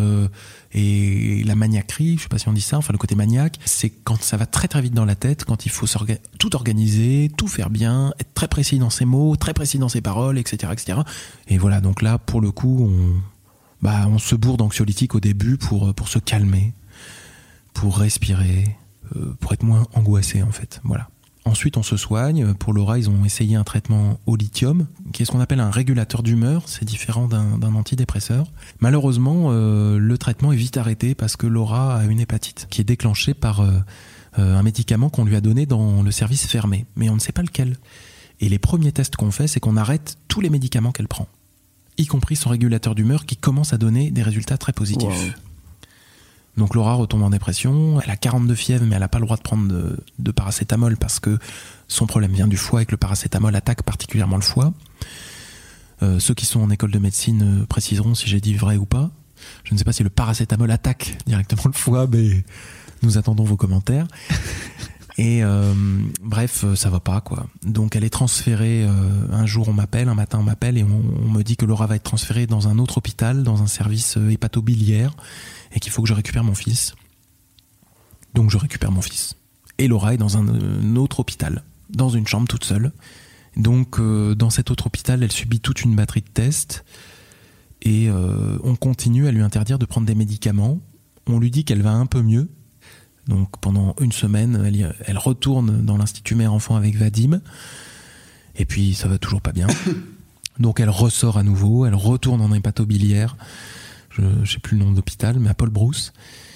Speaker 3: et la maniaquerie, je sais pas si on dit ça, enfin le côté maniaque, c'est quand ça va très très vite dans la tête, quand il faut tout organiser, tout faire bien, être très précis dans ses mots, très précis dans ses paroles, etc., etc. Et voilà, donc là pour le coup, on se bourre d'anxiolytiques au début pour se calmer, pour respirer, pour être moins angoissé en fait. Voilà. Ensuite, on se soigne. Pour Laura, ils ont essayé un traitement au lithium, qui est ce qu'on appelle un régulateur d'humeur. C'est différent d'un antidépresseur. Malheureusement, le traitement est vite arrêté parce que Laura a une hépatite qui est déclenchée par un médicament qu'on lui a donné dans le service fermé. Mais on ne sait pas lequel. Et les premiers tests qu'on fait, c'est qu'on arrête tous les médicaments qu'elle prend, y compris son régulateur d'humeur qui commence à donner des résultats très positifs. Wow. Donc Laura retombe en dépression, elle a 42 fièvres, mais elle n'a pas le droit de prendre de paracétamol parce que son problème vient du foie et que le paracétamol attaque particulièrement le foie. Ceux qui sont en école de médecine préciseront si j'ai dit vrai ou pas. Je ne sais pas si le paracétamol attaque directement le foie, mais nous attendons vos commentaires. Et bref, ça va pas quoi. Donc elle est transférée, un jour un matin on m'appelle et on me dit que Laura va être transférée dans un autre hôpital, dans un service hépatobiliaire, et qu'il faut que je récupère mon fils. Donc je récupère mon fils. Et Laura est dans un autre hôpital, dans une chambre toute seule. Donc dans cet autre hôpital, elle subit toute une batterie de tests, et on continue à lui interdire de prendre des médicaments. On lui dit qu'elle va un peu mieux. Donc pendant une semaine, elle retourne dans l'Institut Mère-Enfant avec Vadim, et puis ça va toujours pas bien. Donc elle ressort à nouveau, elle retourne en hépatobiliaire, je sais plus le nom de l'hôpital, mais à Paul Brousse.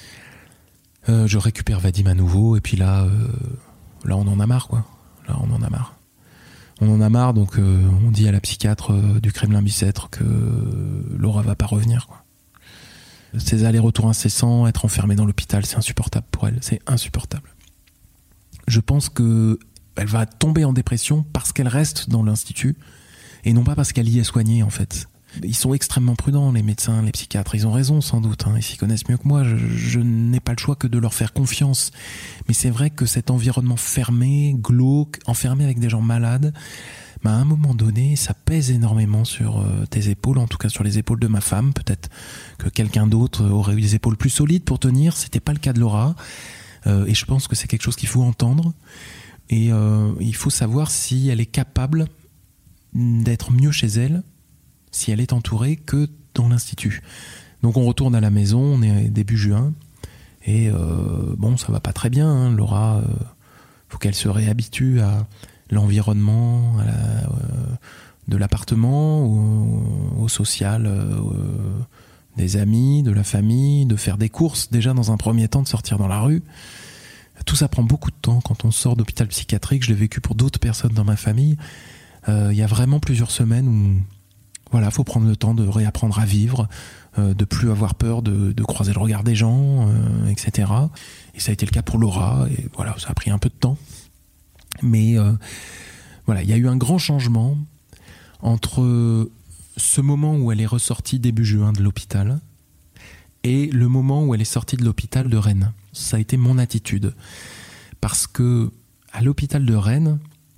Speaker 3: Je récupère Vadim à nouveau, et puis là on en a marre quoi. Là on en a marre. On en a marre, donc on dit à la psychiatre du Kremlin-Bicêtre que Laura va pas revenir quoi. Ces allers-retours incessants, être enfermée dans l'hôpital, c'est insupportable pour elle, c'est insupportable. Je pense que elle va tomber en dépression parce qu'elle reste dans l'institut et non pas parce qu'elle y est soignée en fait. Ils sont extrêmement prudents, les médecins, les psychiatres, ils ont raison sans doute, hein, ils s'y connaissent mieux que moi, je n'ai pas le choix que de leur faire confiance. Mais c'est vrai que cet environnement fermé, glauque, enfermé avec des gens malades, à un moment donné, ça pèse énormément sur tes épaules, en tout cas sur les épaules de ma femme. Peut-être que quelqu'un d'autre aurait eu des épaules plus solides pour tenir, c'était pas le cas de Laura. Et je pense que c'est quelque chose qu'il faut entendre. Et il faut savoir si elle est capable d'être mieux chez elle, si elle est entourée, que dans l'institut. Donc on retourne à la maison, on est début juin, et ça va pas très bien, hein. Laura, faut qu'elle se réhabitue à l'environnement, de l'appartement, au social, des amis, de la famille, de faire des courses, déjà dans un premier temps, de sortir dans la rue. Tout ça prend beaucoup de temps quand on sort d'hôpital psychiatrique. Je l'ai vécu pour d'autres personnes dans ma famille. Il y a vraiment plusieurs semaines où faut prendre le temps de réapprendre à vivre, de plus avoir peur de croiser le regard des gens, etc. Et ça a été le cas pour Laura, et voilà, ça a pris un peu de temps. Mais il y a eu un grand changement entre ce moment où elle est ressortie début juin de l'hôpital et le moment où elle est sortie de l'hôpital de Rennes. Ça a été mon attitude. Parce que à l'hôpital de Rennes,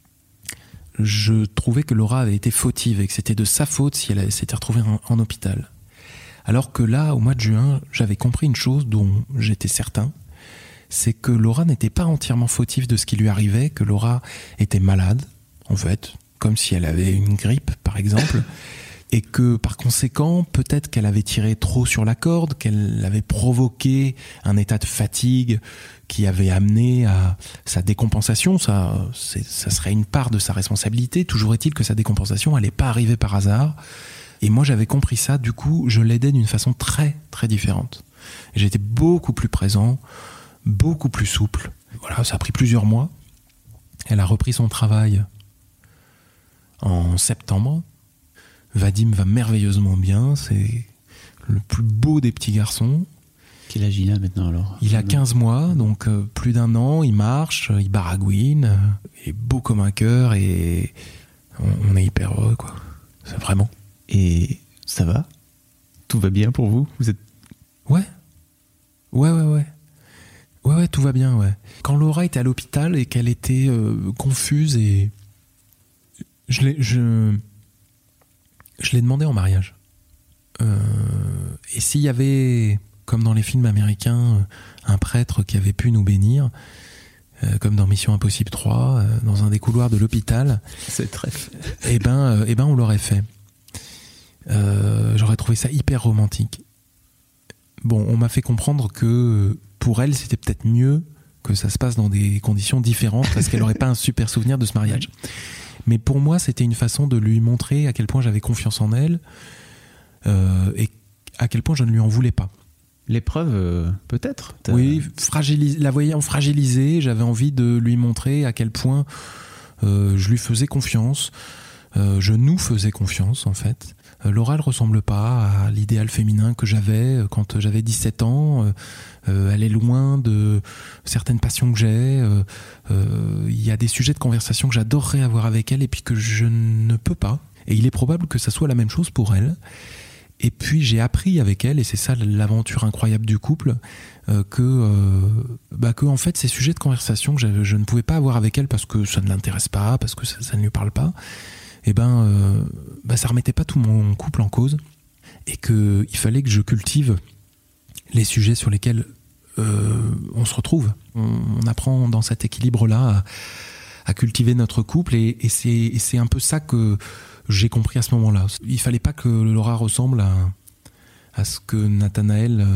Speaker 3: je trouvais que Laura avait été fautive et que c'était de sa faute si elle s'était retrouvée en hôpital. Alors que là, au mois de juin, j'avais compris une chose dont j'étais certain, c'est que Laura n'était pas entièrement fautive de ce qui lui arrivait, que Laura était malade, en fait, comme si elle avait une grippe, par exemple. Et que par conséquent, peut-être qu'elle avait tiré trop sur la corde, qu'elle avait provoqué un état de fatigue qui avait amené à sa décompensation. Ça serait une part de sa responsabilité. Toujours est-il que sa décompensation n'allait pas arriver par hasard. Et moi, j'avais compris ça. Du coup, je l'aidais d'une façon très, très différente. Et j'étais beaucoup plus présent, beaucoup plus souple. Voilà, ça a pris plusieurs mois. Elle a repris son travail en septembre. Vadim va merveilleusement bien. C'est le plus beau des petits garçons.
Speaker 2: Quel âge il a maintenant alors ?
Speaker 3: Il a 15 mois, donc plus d'un an. Il marche, il baragouine. Il est beau comme un cœur et on est hyper heureux, quoi. C'est vraiment.
Speaker 2: Et ça va ? Tout va bien pour vous ? Vous êtes...
Speaker 3: Ouais, tout va bien, ouais. Quand Laura était à l'hôpital et qu'elle était confuse et... Je l'ai demandé en mariage. Et s'il y avait, comme dans les films américains, un prêtre qui avait pu nous bénir, comme dans Mission Impossible 3, dans un des couloirs de l'hôpital...
Speaker 2: C'est très...
Speaker 3: Eh ben, on l'aurait fait. J'aurais trouvé ça hyper romantique. Bon, on m'a fait comprendre que pour elle, c'était peut-être mieux que ça se passe dans des conditions différentes parce qu'elle n'aurait pas un super souvenir de ce mariage. Mais pour moi, c'était une façon de lui montrer à quel point j'avais confiance en elle et à quel point je ne lui en voulais pas.
Speaker 2: L'épreuve, peut-être.
Speaker 3: Oui, la voyant fragilisée, j'avais envie de lui montrer à quel point je lui faisais confiance. Je nous faisais confiance, en fait. Laura, elle ressemble pas à l'idéal féminin que j'avais quand j'avais 17 ans. Elle est loin de certaines passions que j'ai. Il y a des sujets de conversation que j'adorerais avoir avec elle et puis que je ne peux pas. Et il est probable que ça soit la même chose pour elle. Et puis j'ai appris avec elle, et c'est ça l'aventure incroyable du couple, que en fait ces sujets de conversation que je ne pouvais pas avoir avec elle parce que ça ne l'intéresse pas, parce que ça ne lui parle pas, ça remettait pas tout mon couple en cause, et qu'il fallait que je cultive les sujets sur lesquels on se retrouve. On apprend dans cet équilibre-là à cultiver notre couple, et c'est un peu ça que j'ai compris à ce moment-là. Il fallait pas que Laura ressemble à ce que Nathanaël,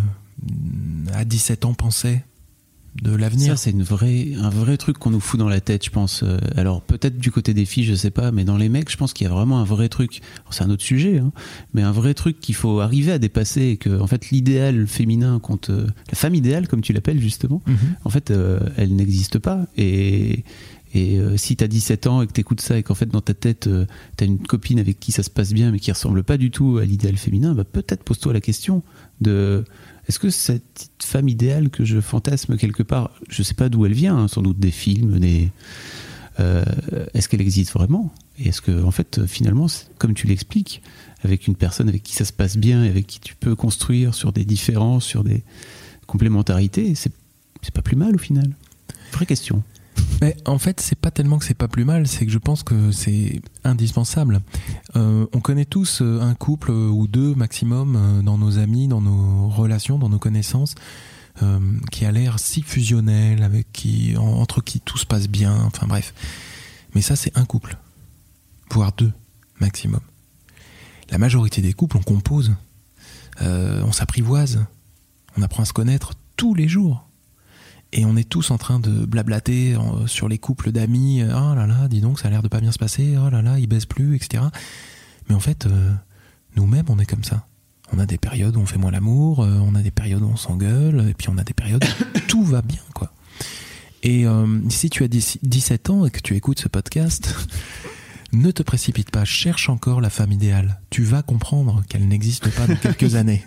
Speaker 3: à 17 ans, pensait de l'avenir.
Speaker 2: Ça, c'est un vrai truc qu'on nous fout dans la tête, je pense. Alors, peut-être du côté des filles, je sais pas, mais dans les mecs, je pense qu'il y a vraiment un vrai truc. Alors, c'est un autre sujet, hein, mais un vrai truc qu'il faut arriver à dépasser, et que, en fait, l'idéal féminin la femme idéale, comme tu l'appelles, justement, en fait, elle n'existe pas. Et si t'as 17 ans et que t'écoutes ça et qu'en fait dans ta tête t'as une copine avec qui ça se passe bien mais qui ressemble pas du tout à l'idéal féminin, peut-être pose-toi la question de est-ce que cette femme idéale que je fantasme quelque part, je sais pas d'où elle vient, hein, sans doute des films, est-ce qu'elle existe vraiment, et est-ce que en fait finalement, comme tu l'expliques, avec une personne avec qui ça se passe bien et avec qui tu peux construire sur des différences, sur des complémentarités, c'est pas plus mal au final. Vraie question.
Speaker 3: Mais en fait, c'est pas tellement que c'est pas plus mal, c'est que je pense que c'est indispensable. On connaît tous un couple ou deux maximum dans nos amis, dans nos relations, dans nos connaissances, qui a l'air si fusionnel, entre qui tout se passe bien, enfin bref. Mais ça, c'est un couple, voire deux maximum. La majorité des couples, on compose, on s'apprivoise, on apprend à se connaître tous les jours. Et on est tous en train de blablater sur les couples d'amis. Ah là là, dis donc, ça a l'air de pas bien se passer. Oh là là, ils baissent plus, etc. Mais en fait, nous-mêmes, on est comme ça. On a des périodes où on fait moins l'amour, on a des périodes où on s'engueule, et puis on a des périodes où tout va bien, quoi. Et si tu as 17 ans et que tu écoutes ce podcast, ne te précipite pas, cherche encore la femme idéale. Tu vas comprendre qu'elle n'existe pas dans quelques années.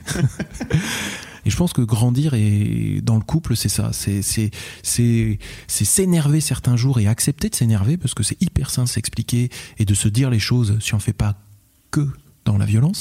Speaker 3: Et je pense que grandir dans le couple, c'est ça. C'est s'énerver certains jours et accepter de s'énerver, parce que c'est hyper sain de s'expliquer et de se dire les choses si on ne fait pas que dans la violence.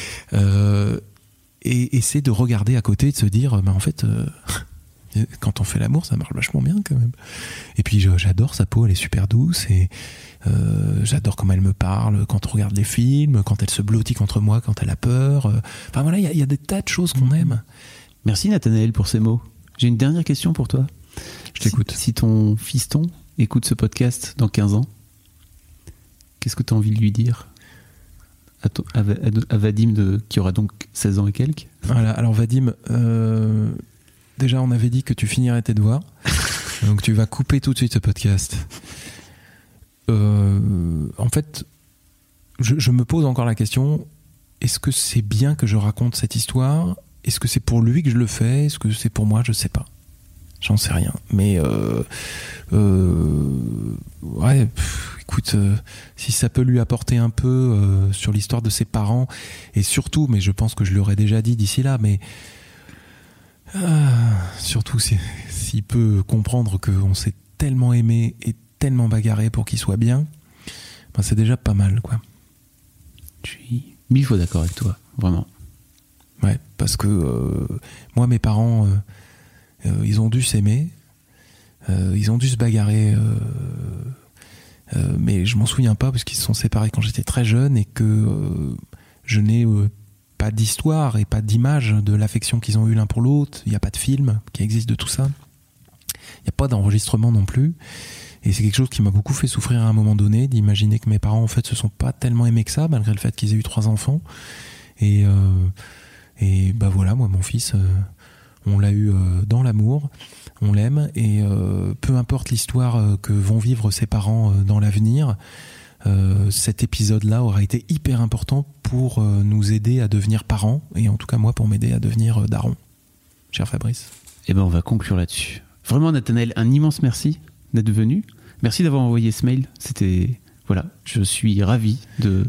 Speaker 3: Et c'est de regarder à côté et de se dire, en fait, quand on fait l'amour, ça marche vachement bien quand même. Et puis j'adore sa peau, elle est super douce, et j'adore comment elle me parle quand on regarde les films, quand elle se blottit contre moi, quand elle a peur. Enfin voilà, il y a des tas de choses qu'on aime.
Speaker 2: Merci Nathanaël pour ces mots. J'ai une dernière question pour toi.
Speaker 3: Je t'écoute.
Speaker 2: Si ton fiston écoute ce podcast dans 15 ans, qu'est-ce que tu as envie de lui dire ? à Vadim qui aura donc 16 ans et quelques.
Speaker 3: Voilà, alors Vadim, déjà on avait dit que tu finirais tes devoirs, donc tu vas couper tout de suite ce podcast. En fait, je me pose encore la question, est-ce que c'est bien que je raconte cette histoire ? Est-ce que c'est pour lui que je le fais ? Est-ce que c'est pour moi ? Je sais pas. J'en sais rien. Mais ouais, écoute, si ça peut lui apporter un peu sur l'histoire de ses parents, et surtout, mais je pense que je l'aurais déjà dit d'ici là, mais surtout s'il peut comprendre qu'on s'est tellement aimé et tellement bagarré pour qu'il soit bien, ben c'est déjà pas mal, quoi.
Speaker 2: Je suis 1000 fois d'accord avec toi, vraiment.
Speaker 3: Ouais, parce que moi, mes parents, ils ont dû s'aimer, ils ont dû se bagarrer, mais je m'en souviens pas parce qu'ils se sont séparés quand j'étais très jeune et que je n'ai pas d'histoire et pas d'image de l'affection qu'ils ont eue l'un pour l'autre. Il n'y a pas de film qui existe de tout ça. Il n'y a pas d'enregistrement non plus. Et c'est quelque chose qui m'a beaucoup fait souffrir à un moment donné, d'imaginer que mes parents en fait se sont pas tellement aimés que ça, malgré le fait qu'ils aient eu 3 enfants. Et bah voilà, moi mon fils, on l'a eu dans l'amour, on l'aime, et peu importe l'histoire que vont vivre ses parents dans l'avenir, cet épisode-là aura été hyper important pour nous aider à devenir parents, et en tout cas moi pour m'aider à devenir daron. Cher Fabrice.
Speaker 2: Eh ben on va conclure là-dessus. Vraiment Nathanaël, un immense merci d'être venu. Merci d'avoir envoyé ce mail. C'était, voilà, je suis ravi de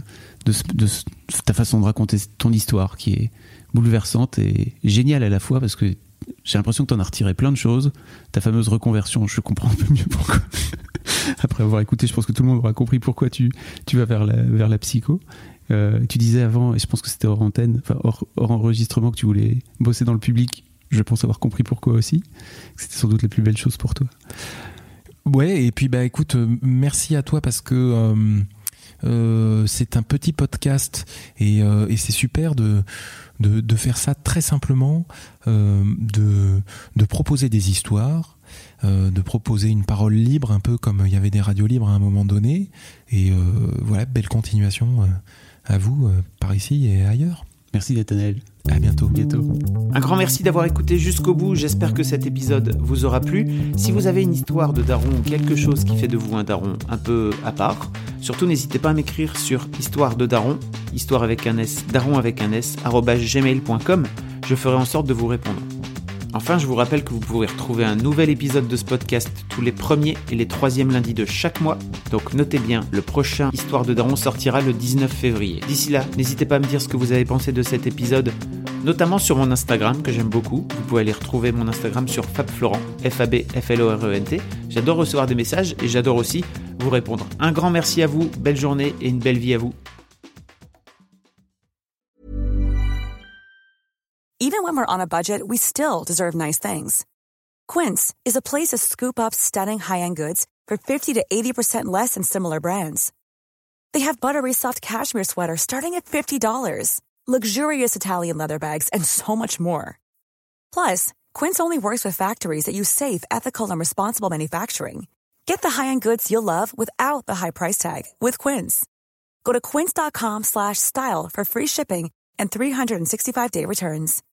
Speaker 2: ta façon de raconter ton histoire qui est bouleversante et géniale à la fois, parce que j'ai l'impression que tu en as retiré plein de choses. Ta fameuse reconversion, je comprends un peu mieux pourquoi. Après avoir écouté, je pense que tout le monde aura compris pourquoi tu vas vers la psycho. Tu disais avant, et je pense que c'était hors antenne, enfin hors enregistrement, que tu voulais bosser dans le public. Je pense avoir compris pourquoi aussi. C'était sans doute la plus belle chose pour toi.
Speaker 3: Ouais, et puis bah écoute, merci à toi parce que c'est un petit podcast et c'est super de faire ça très simplement, de proposer des histoires, de proposer une parole libre, un peu comme il y avait des radios libres à un moment donné. Et voilà, belle continuation à vous par ici et ailleurs.
Speaker 2: Merci Nathanaël.
Speaker 3: À bientôt.
Speaker 2: Un grand merci d'avoir écouté jusqu'au bout. J'espère que cet épisode vous aura plu. Si vous avez une histoire de daron ou quelque chose qui fait de vous un daron un peu à part, surtout n'hésitez pas à m'écrire sur histoire de daron, histoire avec un S, daron avec un S, @gmail.com. Je ferai en sorte de vous répondre. Enfin, je vous rappelle que vous pourrez retrouver un nouvel épisode de ce podcast tous les premiers et les 3e lundis de chaque mois. Donc notez bien, le prochain Histoire de Daron sortira le 19 février. D'ici là, n'hésitez pas à me dire ce que vous avez pensé de cet épisode, notamment sur mon Instagram que j'aime beaucoup. Vous pouvez aller retrouver mon Instagram sur FabFlorent, FabFlorent. J'adore recevoir des messages et j'adore aussi vous répondre. Un grand merci à vous, belle journée et une belle vie à vous.
Speaker 6: Even when we're on a budget, we still deserve nice things. Quince is a place to scoop up stunning high-end goods for 50 to 80% less than similar brands. They have buttery soft cashmere sweaters starting at $50, luxurious Italian leather bags, and so much more. Plus, Quince only works with factories that use safe, ethical, and responsible manufacturing. Get the high-end goods you'll love without the high price tag with Quince. Go to quince.com/style for free shipping and 365-day returns.